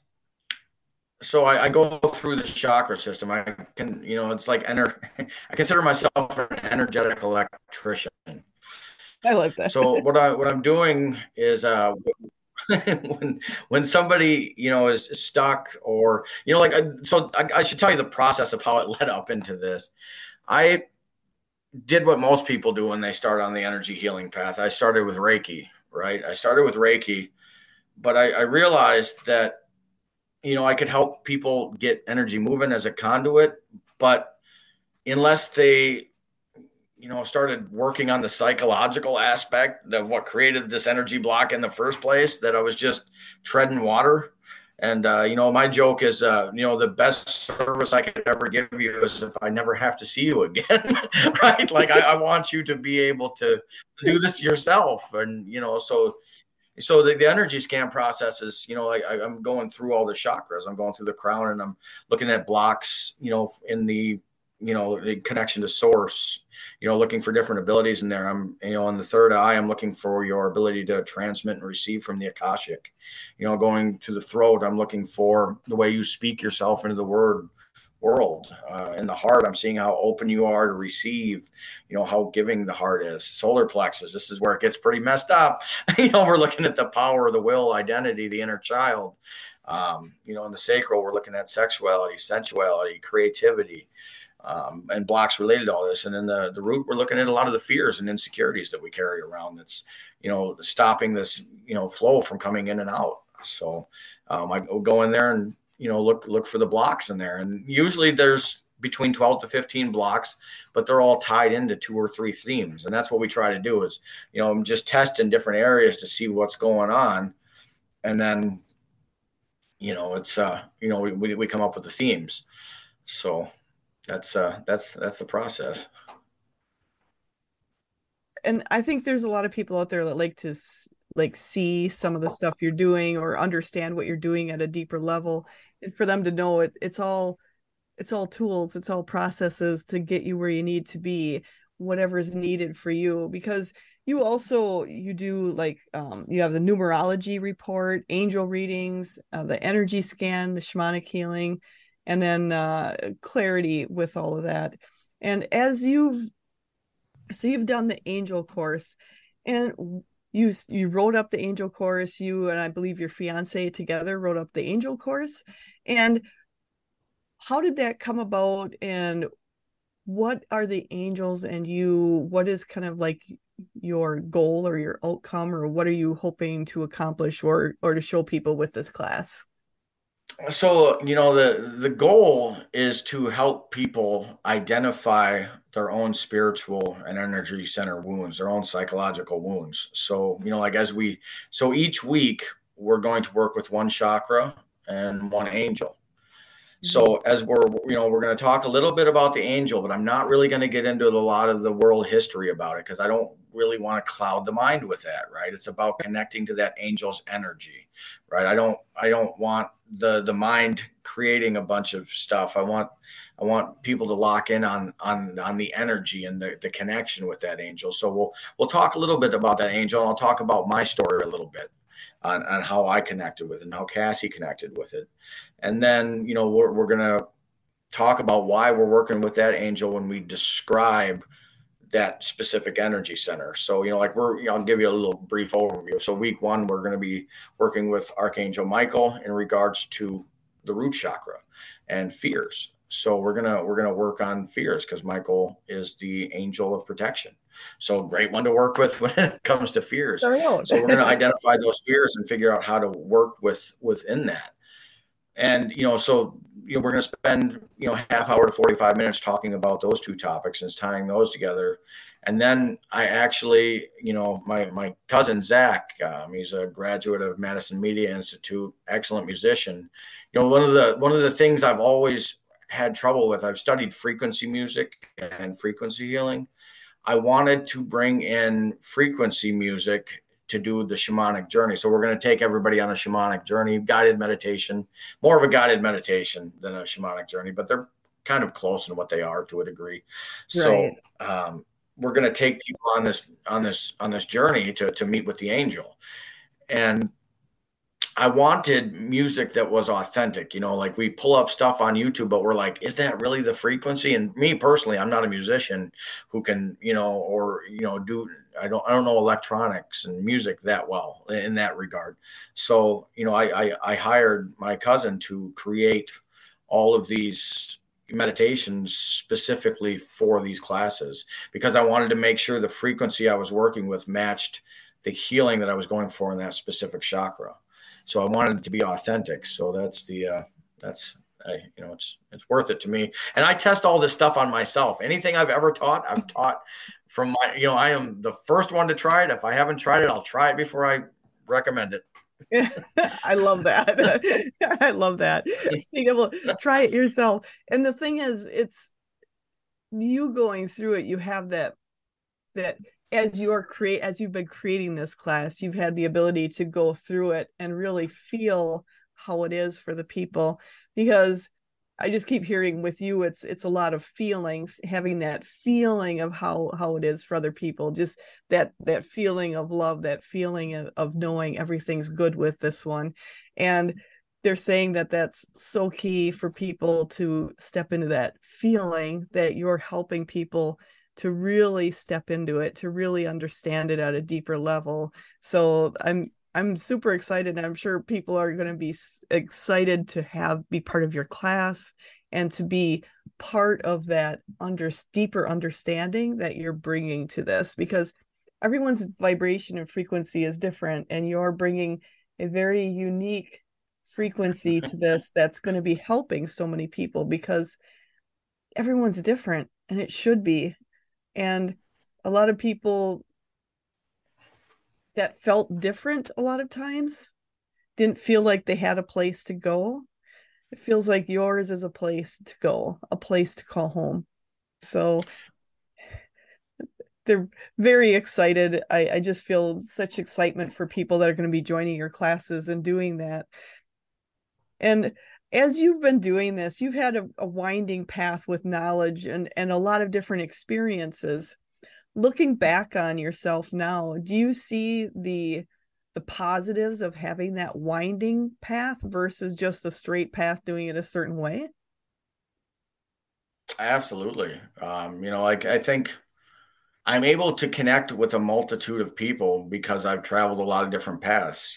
so I go through the chakra system. I can, it's like I consider myself an energetic electrician. I like that. So what I'm doing is when somebody is stuck, or I should tell you the process of how it led up into this. I did what most people do when they start on the energy healing path. I started with Reiki, right? I started with Reiki, but I realized that I could help people get energy moving as a conduit, but unless they started working on the psychological aspect of what created this energy block in the first place, that I was just treading water. And my joke is the best service I could ever give you is if I never have to see you again. Right? Like I want you to be able to do this yourself. And so the energy scan process is, I'm going through all the chakras. I'm going through the crown, and I'm looking at blocks, in the connection to source, looking for different abilities in there. I'm, in the third eye, I'm looking for your ability to transmit and receive from the Akashic. Going to the throat, I'm looking for the way you speak yourself into the world. In the heart, I'm seeing how open you are to receive, how giving the heart is. Solar plexus, this is where it gets pretty messed up. We're looking at the power of the will, identity, the inner child. In the sacral, we're looking at sexuality, sensuality, creativity. and blocks related to all this. And then the root, we're looking at a lot of the fears and insecurities that we carry around. That's, stopping this, flow from coming in and out. So I will go in there and, look for the blocks in there. And usually there's between 12 to 15 blocks, but they're all tied into 2 or 3 themes. And that's what we try to do is, just test in different areas to see what's going on. And then, it's, we come up with the themes. So that's the process. And I think there's a lot of people out there that like to see some of the stuff you're doing or understand what you're doing at a deeper level, and for them to know it's all tools, it's all processes to get you where you need to be, whatever's needed for you. Because you do like you have the numerology report, angel readings, the energy scan, the shamanic healing, and then clarity with all of that. And you've done the angel course, and you wrote up the angel course. You and I believe your fiance together wrote up the angel course. And how did that come about? And what are the angels, and what is kind of like your goal or your outcome, or what are you hoping to accomplish or to show people with this class? So, the goal is to help people identify their own spiritual and energy center wounds, their own psychological wounds. So, so each week we're going to work with one chakra and one angel. So as we're going to talk a little bit about the angel, but I'm not really going to get into a lot of the world history about it because I don't really want to cloud the mind with that, right? It's about connecting to that angel's energy, right? I don't want the mind creating a bunch of stuff. I want people to lock in on the energy and the connection with that angel. So we'll talk a little bit about that angel, and I'll talk about my story a little bit on how I connected with it and how Cassie connected with it. And then, we're going to talk about why we're working with that angel when we describe that specific energy center. So, I'll give you a little brief overview. So week 1, we're going to be working with Archangel Michael in regards to the root chakra and fears. So we're going to work on fears because Michael is the angel of protection. So great one to work with when it comes to fears. So we're going to identify those fears and figure out how to work within that. And, we're going to spend, half hour to 45 minutes talking about those 2 topics and tying those together. And then I actually, my cousin, Zach, he's a graduate of Madison Media Institute, excellent musician. One of the things I've always had trouble with, I've studied frequency music and frequency healing. I wanted to bring in frequency music to do the shamanic journey. So we're going to take everybody on a shamanic journey, guided meditation, more of a guided meditation than a shamanic journey, but they're kind of close in what they are to a degree. So we're going to take people on this journey to meet with the angel. And I wanted music that was authentic, like we pull up stuff on YouTube, but we're like, is that really the frequency? And me personally, I'm not a musician who can, I don't know electronics and music that well in that regard. So, I hired my cousin to create all of these meditations specifically for these classes because I wanted to make sure the frequency I was working with matched the healing that I was going for in that specific chakra. So I wanted it to be authentic. So it's worth it to me. And I test all this stuff on myself. Anything I've ever taught, I've taught from my, I am the first one to try it. If I haven't tried it, I'll try it before I recommend it. I love that. I love that. Being able to try it yourself. And the thing is, it's you going through it, you have that as you've been creating this class, you've had the ability to go through it and really feel how it is for the people. Because I just keep hearing with you, it's a lot of feeling, having that feeling of how it is for other people, just that feeling of love, that feeling of knowing everything's good with this one. And they're saying that that's so key for people to step into that feeling, that you're helping people to really step into it, to really understand it at a deeper level. So I'm super excited, and I'm sure people are going to be excited to be part of your class and to be part of that deeper understanding that you're bringing to this, because everyone's vibration and frequency is different, and you're bringing a very unique frequency to this that's going to be helping so many people, because everyone's different and it should be. And a lot of people that felt different a lot of times didn't feel like they had a place to go. It feels like yours is a place to go, a place to call home. So they're very excited. I just feel such excitement for people that are going to be joining your classes and doing that. And as you've been doing this, you've had a winding path with knowledge and a lot of different experiences. Looking back on yourself now, do you see the positives of having that winding path versus just a straight path doing it a certain way? Absolutely. Like I think I'm able to connect with a multitude of people because I've traveled a lot of different paths.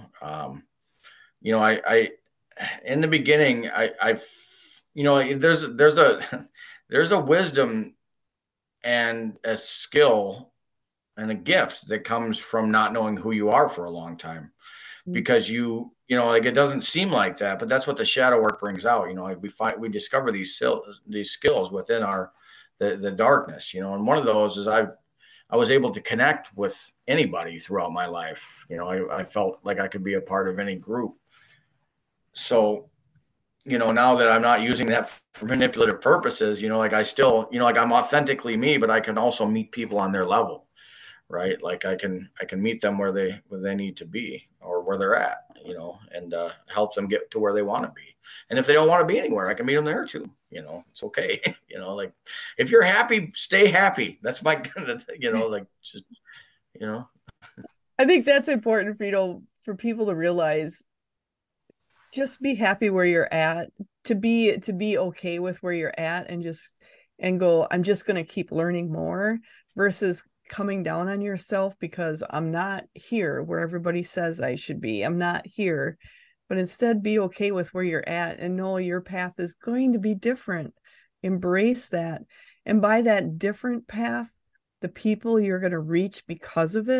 I in the beginning, there's a there's a wisdom and a skill and a gift that comes from not knowing who you are for a long time, because like it doesn't seem like that, but that's what the shadow work brings out. Like we discover these skills within the darkness. And one of those is I was able to connect with anybody throughout my life. I felt like I could be a part of any group. So, now that I'm not using that for manipulative purposes, like I still, like I'm authentically me, but I can also meet people on their level, right? Like I can meet them where they need to be or where they're at, and help them get to where they want to be. And if they don't want to be anywhere, I can meet them there too. It's okay. Like if you're happy, stay happy. That's my, like just, you know. I think that's important for people to realize. Just be happy where you're at, to be okay with where you're at, and go, I'm just going to keep learning more, versus coming down on yourself because I'm not here where everybody says I should be. I'm not here. But instead be okay with where you're at and know your path is going to be different. Embrace that. And by that different path, the people you're going to reach because of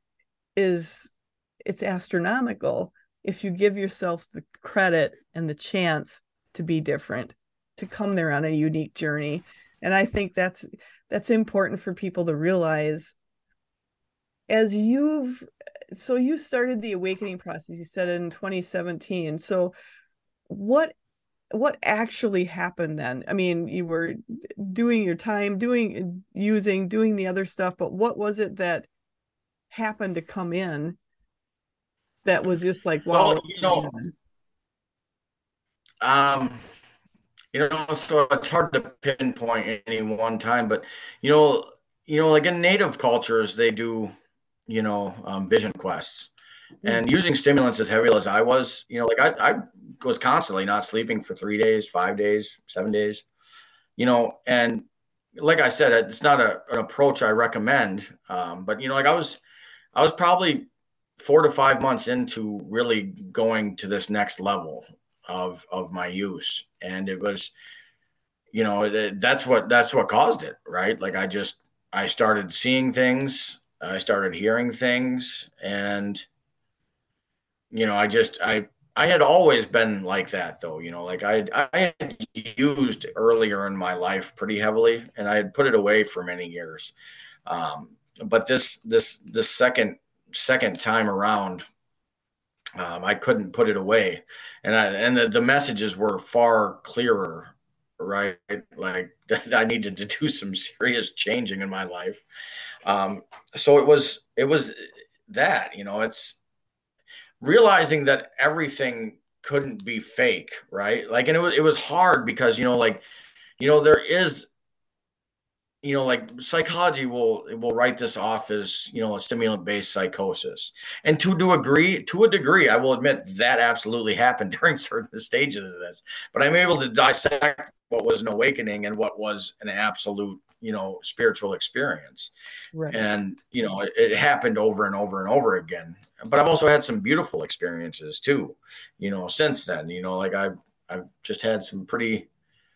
it's astronomical if you give yourself the credit and the chance to be different, to come there on a unique journey. And I think that's important for people to realize. As you started the awakening process, you said in 2017. So what actually happened then? I mean, you were doing your time, doing the other stuff, but what was it that happened to come in that was just like, wow, Well, what's going on? um, so it's hard to pinpoint any one time, but like in native cultures, they do, vision quests, and using stimulants as heavy as I was, like I was constantly not sleeping for 3 days, 5 days, 7 days, and like I said, it's not an approach I recommend. But like I was probably 4 to 5 months into really going to this next level of my use, and it was, that's what caused it, right? Like I started seeing things, I started hearing things, and I had always been like that though. Like I had used earlier in my life pretty heavily, and I had put it away for many years. But this second time around, I couldn't put it away, and the messages were far clearer, right? Like I needed to do some serious changing in my life. So it was that, it's realizing that everything couldn't be fake, right? Like, and it was hard because, like, there is, like psychology will write this off as, a stimulant based psychosis. And to a degree, I will admit that absolutely happened during certain stages of this. But I'm able to dissect what was an awakening and what was an absolute, spiritual experience. Right. And it happened over and over and over again. But I've also had some beautiful experiences too, since then. Like I've just had some pretty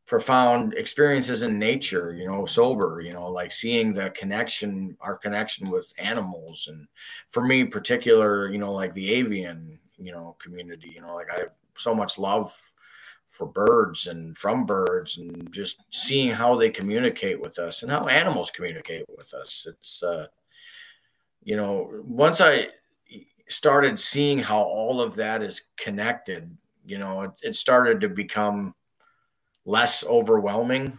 profound experiences in nature, sober, like seeing our connection with animals. And for me, particular, like the avian, community, like I have so much love for birds and from birds, and just seeing how they communicate with us and how animals communicate with us. It's, once I started seeing how all of that is connected, it started to become less overwhelming,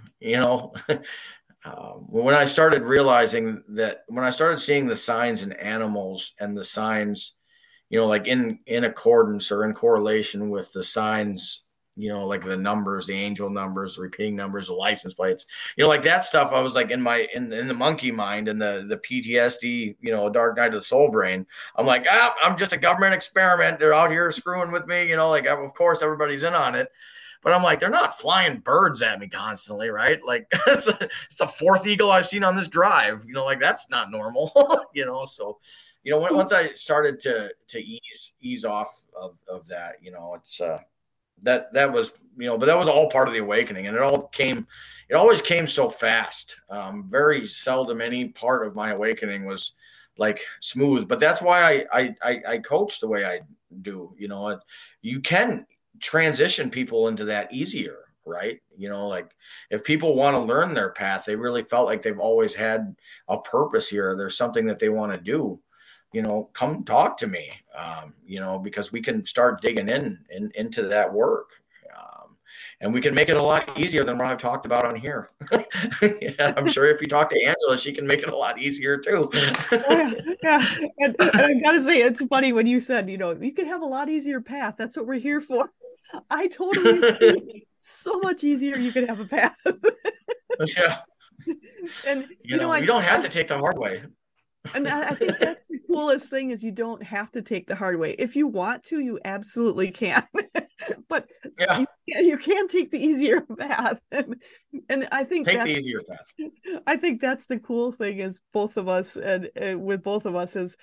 when I started realizing that, when I started seeing the signs in animals and the signs, like in accordance or in correlation with the signs, like the numbers, the angel numbers, the repeating numbers, the license plates, like that stuff. I was like in the monkey mind and the PTSD, dark night of the soul brain. I'm like, I'm just a government experiment. They're out here screwing with me, like, of course everybody's in on it. But I'm like, they're not flying birds at me constantly, right? Like it's the fourth eagle I've seen on this drive. Like that's not normal. So once I started to ease off of that, it's that was, but that was all part of the awakening, and it always came so fast. Very seldom any part of my awakening was like smooth, but that's why I coach the way I do. You can transition people into that easier, right? Like if people want to learn their path, they really felt like they've always had a purpose here, there's something that they want to do, come talk to me, because we can start digging into that work. And we can make it a lot easier than what I've talked about on here. Yeah, I'm sure if you talk to Angela, she can make it a lot easier too. Oh, yeah. And I gotta say, it's funny when you said, you could have a lot easier path. That's what we're here for. I totally agree. So much easier you could have a path. Yeah. And You don't have to take the hard way. And I think that's the coolest thing is you don't have to take the hard way. If you want to, you absolutely can. But Yeah. you can take the easier path. And I think take the easier path. I think that's the cool thing is both of us and with both of us is,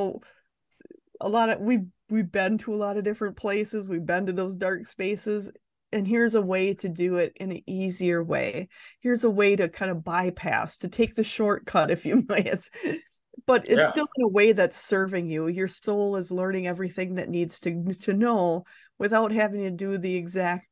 a lot of we've been to a lot of different places. We've been to those dark spaces. And here's a way to do it in an easier way. Here's a way to kind of bypass, to take the shortcut, if you might. But it's still in a way that's serving you. Your soul is learning everything that needs to know without having to do the exact,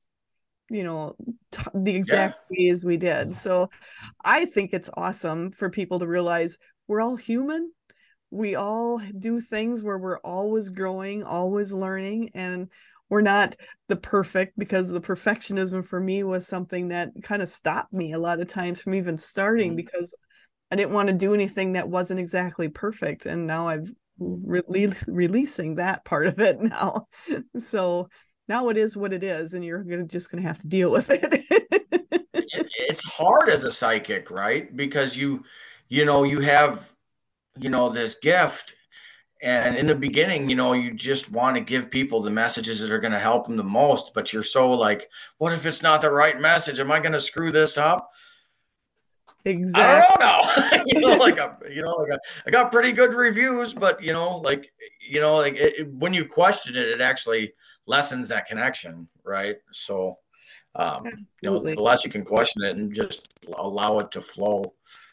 ways we did. So I think it's awesome for people to realize we're all human. We all do things where we're always growing, always learning, and we're not the perfect, because the perfectionism for me was something that kind of stopped me a lot of times from even starting, because I didn't want to do anything that wasn't exactly perfect. And now I've releasing that part of it now. So now it is what it is, and you're just going to have to deal with it. It's hard as a psychic, right? Because you have, this gift. And in the beginning, you just want to give people the messages that are going to help them the most. But you're so like, what if it's not the right message? Am I going to screw this up? Exactly. I don't know now. I got pretty good reviews, but when you question it, it actually lessens that connection, right? So, the less you can question it and just allow it to flow,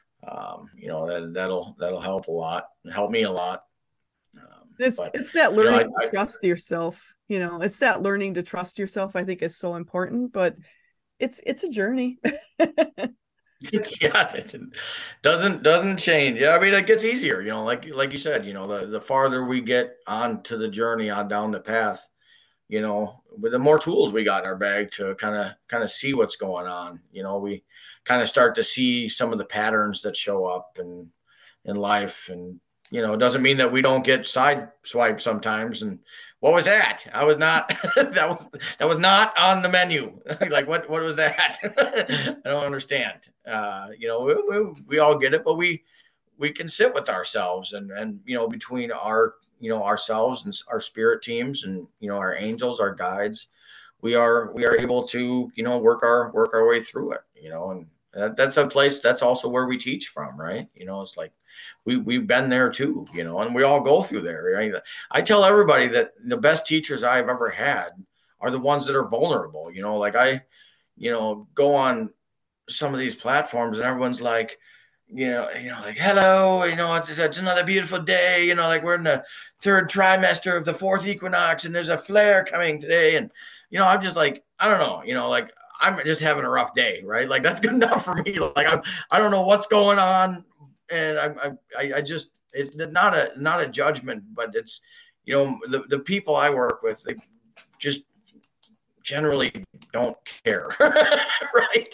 that'll help a lot, help me a lot. It's that learning to trust yourself. It's that learning to trust yourself. I think is so important, but it's a journey. Yeah, it doesn't change. Yeah, I mean it gets easier. Like you said, the farther we get onto the journey on down the path, with the more tools we got in our bag to kind of see what's going on. We kind of start to see some of the patterns that show up in life, and it doesn't mean that we don't get side swiped sometimes. And what was that? I was not that was not on the menu. Like what was that? I don't understand. We all get it, but we can sit with ourselves and between our ourselves and our spirit teams and our angels, our guides, we are able to work our way through it. And that's a place, that's also where we teach from, right? It's like we've been there too, and we all go through there, right? I tell everybody that the best teachers I've ever had are the ones that are vulnerable. Like go on some of these platforms and everyone's like, like, hello, it's another beautiful day, like we're in the third trimester of the fourth equinox and there's a flare coming today. And, I'm just like, I don't know, like I'm just having a rough day, right? Like that's good enough for me. Like I don't know what's going on. And I just, it's not a judgment, but it's, the people I work with, they just generally don't care, right?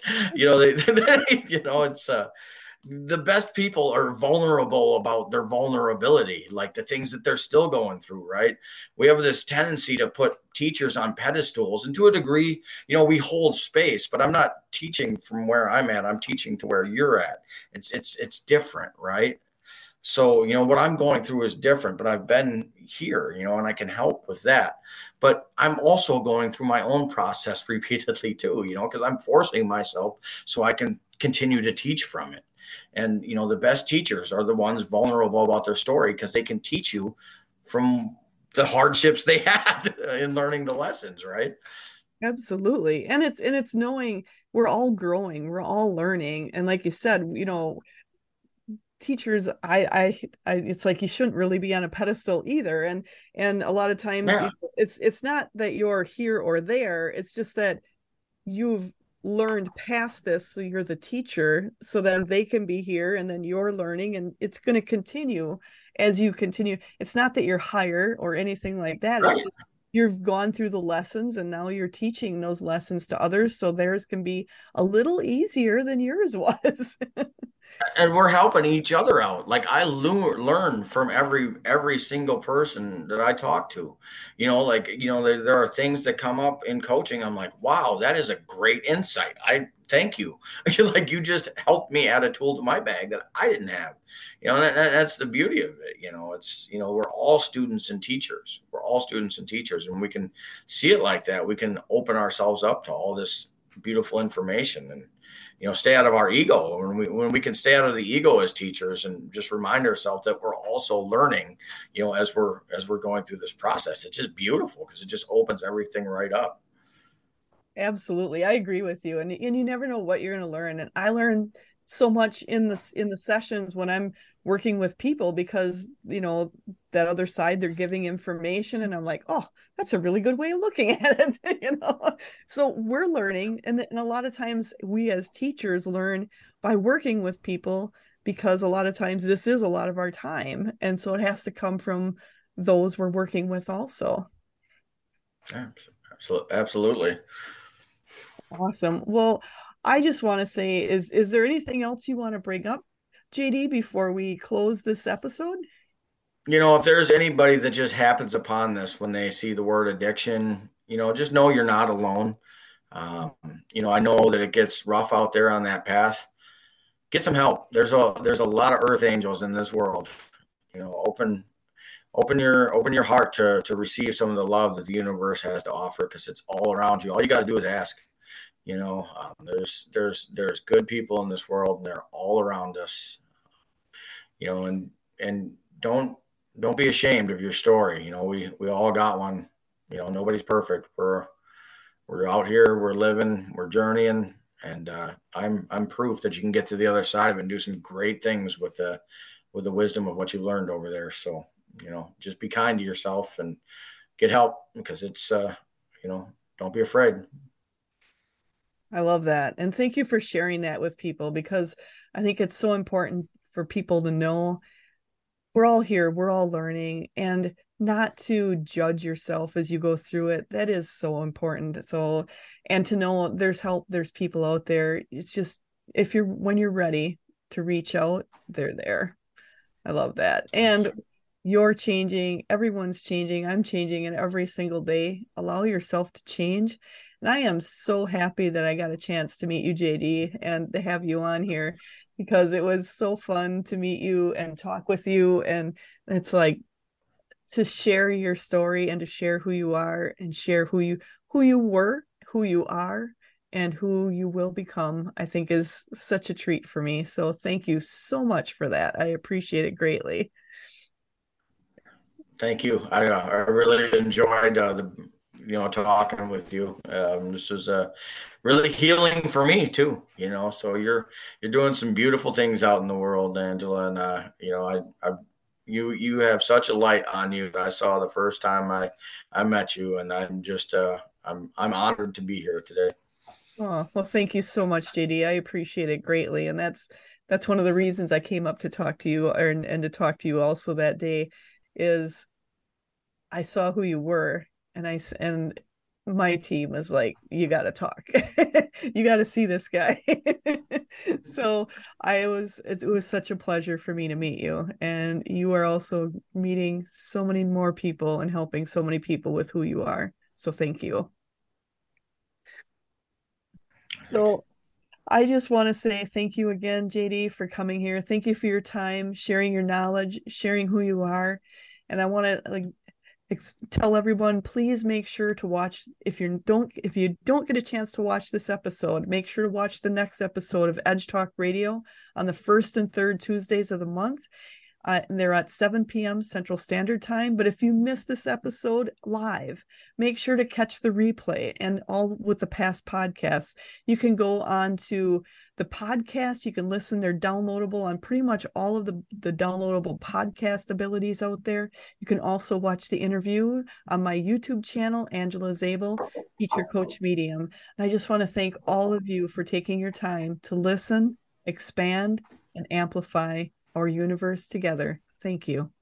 It's the best people are vulnerable about their vulnerability, like the things that they're still going through, right? We have this tendency to put teachers on pedestals, and to a degree, we hold space, but I'm not teaching from where I'm at. I'm teaching to where you're at. It's different, right? So, what I'm going through is different, but I've been here, and I can help with that. But I'm also going through my own process repeatedly too, because I'm forcing myself so I can continue to teach from it. And, the best teachers are the ones vulnerable about their story because they can teach you from the hardships they had in learning the lessons, right? Absolutely. And it's knowing we're all growing, we're all learning. And like you said, teachers, I it's like you shouldn't really be on a pedestal either. And a lot of times Yeah. it's not that you're here or there, it's just that you've learned past this, so you're the teacher, so then they can be here and then you're learning, and it's going to continue as you continue. It's not that you're higher or anything like that, it's Right. just you've gone through the lessons and now you're teaching those lessons to others, so theirs can be a little easier than yours was. And we're helping each other out. Like I learn from every single person that I talk to. Like there are things that come up in coaching. I'm like, wow, that is a great insight. I thank you. Like you just helped me add a tool to my bag that I didn't have. That's the beauty of it. It's we're all students and teachers. We're all students and teachers, and we can see it like that. We can open ourselves up to all this beautiful information and stay out of our ego. When we can stay out of the ego as teachers and just remind ourselves that we're also learning, as we're going through this process, it's just beautiful because it just opens everything right up. Absolutely. I agree with you. And you never know what you're going to learn. And I learn so much in the sessions when I'm working with people, because, that other side, they're giving information and I'm like, "Oh, that's a really good way of looking at it." So we're learning, and a lot of times we as teachers learn by working with people, because a lot of times this is a lot of our time, and so it has to come from those we're working with also. Yeah, absolutely. Awesome. Well, I just want to say, is there anything else you want to bring up, JD, before we close this episode? If there's anybody that just happens upon this when they see the word addiction, just know you're not alone. Um, I know that it gets rough out there on that path. Get some help. There's a lot of earth angels in this world. Open your heart to receive some of the love that the universe has to offer, because it's all around you. All you got to do is ask. There's good people in this world, and they're all around us. And don't be ashamed of your story. We all got one. Nobody's perfect. We're out here. We're living. We're journeying. And I'm proof that you can get to the other side of it and do some great things with the wisdom of what you learned over there. So just be kind to yourself and get help, because it's don't be afraid. I love that. And thank you for sharing that with people, because I think it's so important for people to know we're all here, we're all learning, and not to judge yourself as you go through it. That is so important. So, and to know there's help, there's people out there. It's just, if you're, when you're ready to reach out, they're there. I love that. And you're changing, everyone's changing, I'm changing, and every single day, allow yourself to change. And I am so happy that I got a chance to meet you, JD, and to have you on here, because it was so fun to meet you and talk with you. And it's like, to share your story and to share who you are and share who you were, who you are, and who you will become, I think is such a treat for me. So thank you so much for that. I appreciate it greatly. Thank you. I really enjoyed talking with you. This was really healing for me too. So you're doing some beautiful things out in the world, Angela, and you have such a light on you that I saw the first time I met you, and I'm just I'm honored to be here today. Oh, well, thank you so much, JD. I appreciate it greatly. And that's one of the reasons I came up to talk to you and to talk to you also that day is I saw who you were and my team was like, you got to talk. You got to see this guy. So it was such a pleasure for me to meet you. And you are also meeting so many more people and helping so many people with who you are. So thank you. Thanks. So I just want to say thank you again, JD, for coming here. Thank you for your time, sharing your knowledge, sharing who you are. And I want to tell everyone, please make sure to watch if you don't get a chance to watch this episode, make sure to watch the next episode of Edge Talk Radio on the first and third Tuesdays of the month. They're at 7 p.m. Central Standard Time. But if you miss this episode live, make sure to catch the replay and all with the past podcasts. You can go on to the podcast. You can listen. They're downloadable on pretty much all of the downloadable podcast abilities out there. You can also watch the interview on my YouTube channel, Angela Zabel, Teacher Coach Medium. And I just want to thank all of you for taking your time to listen, expand, and amplify our universe together. Thank you.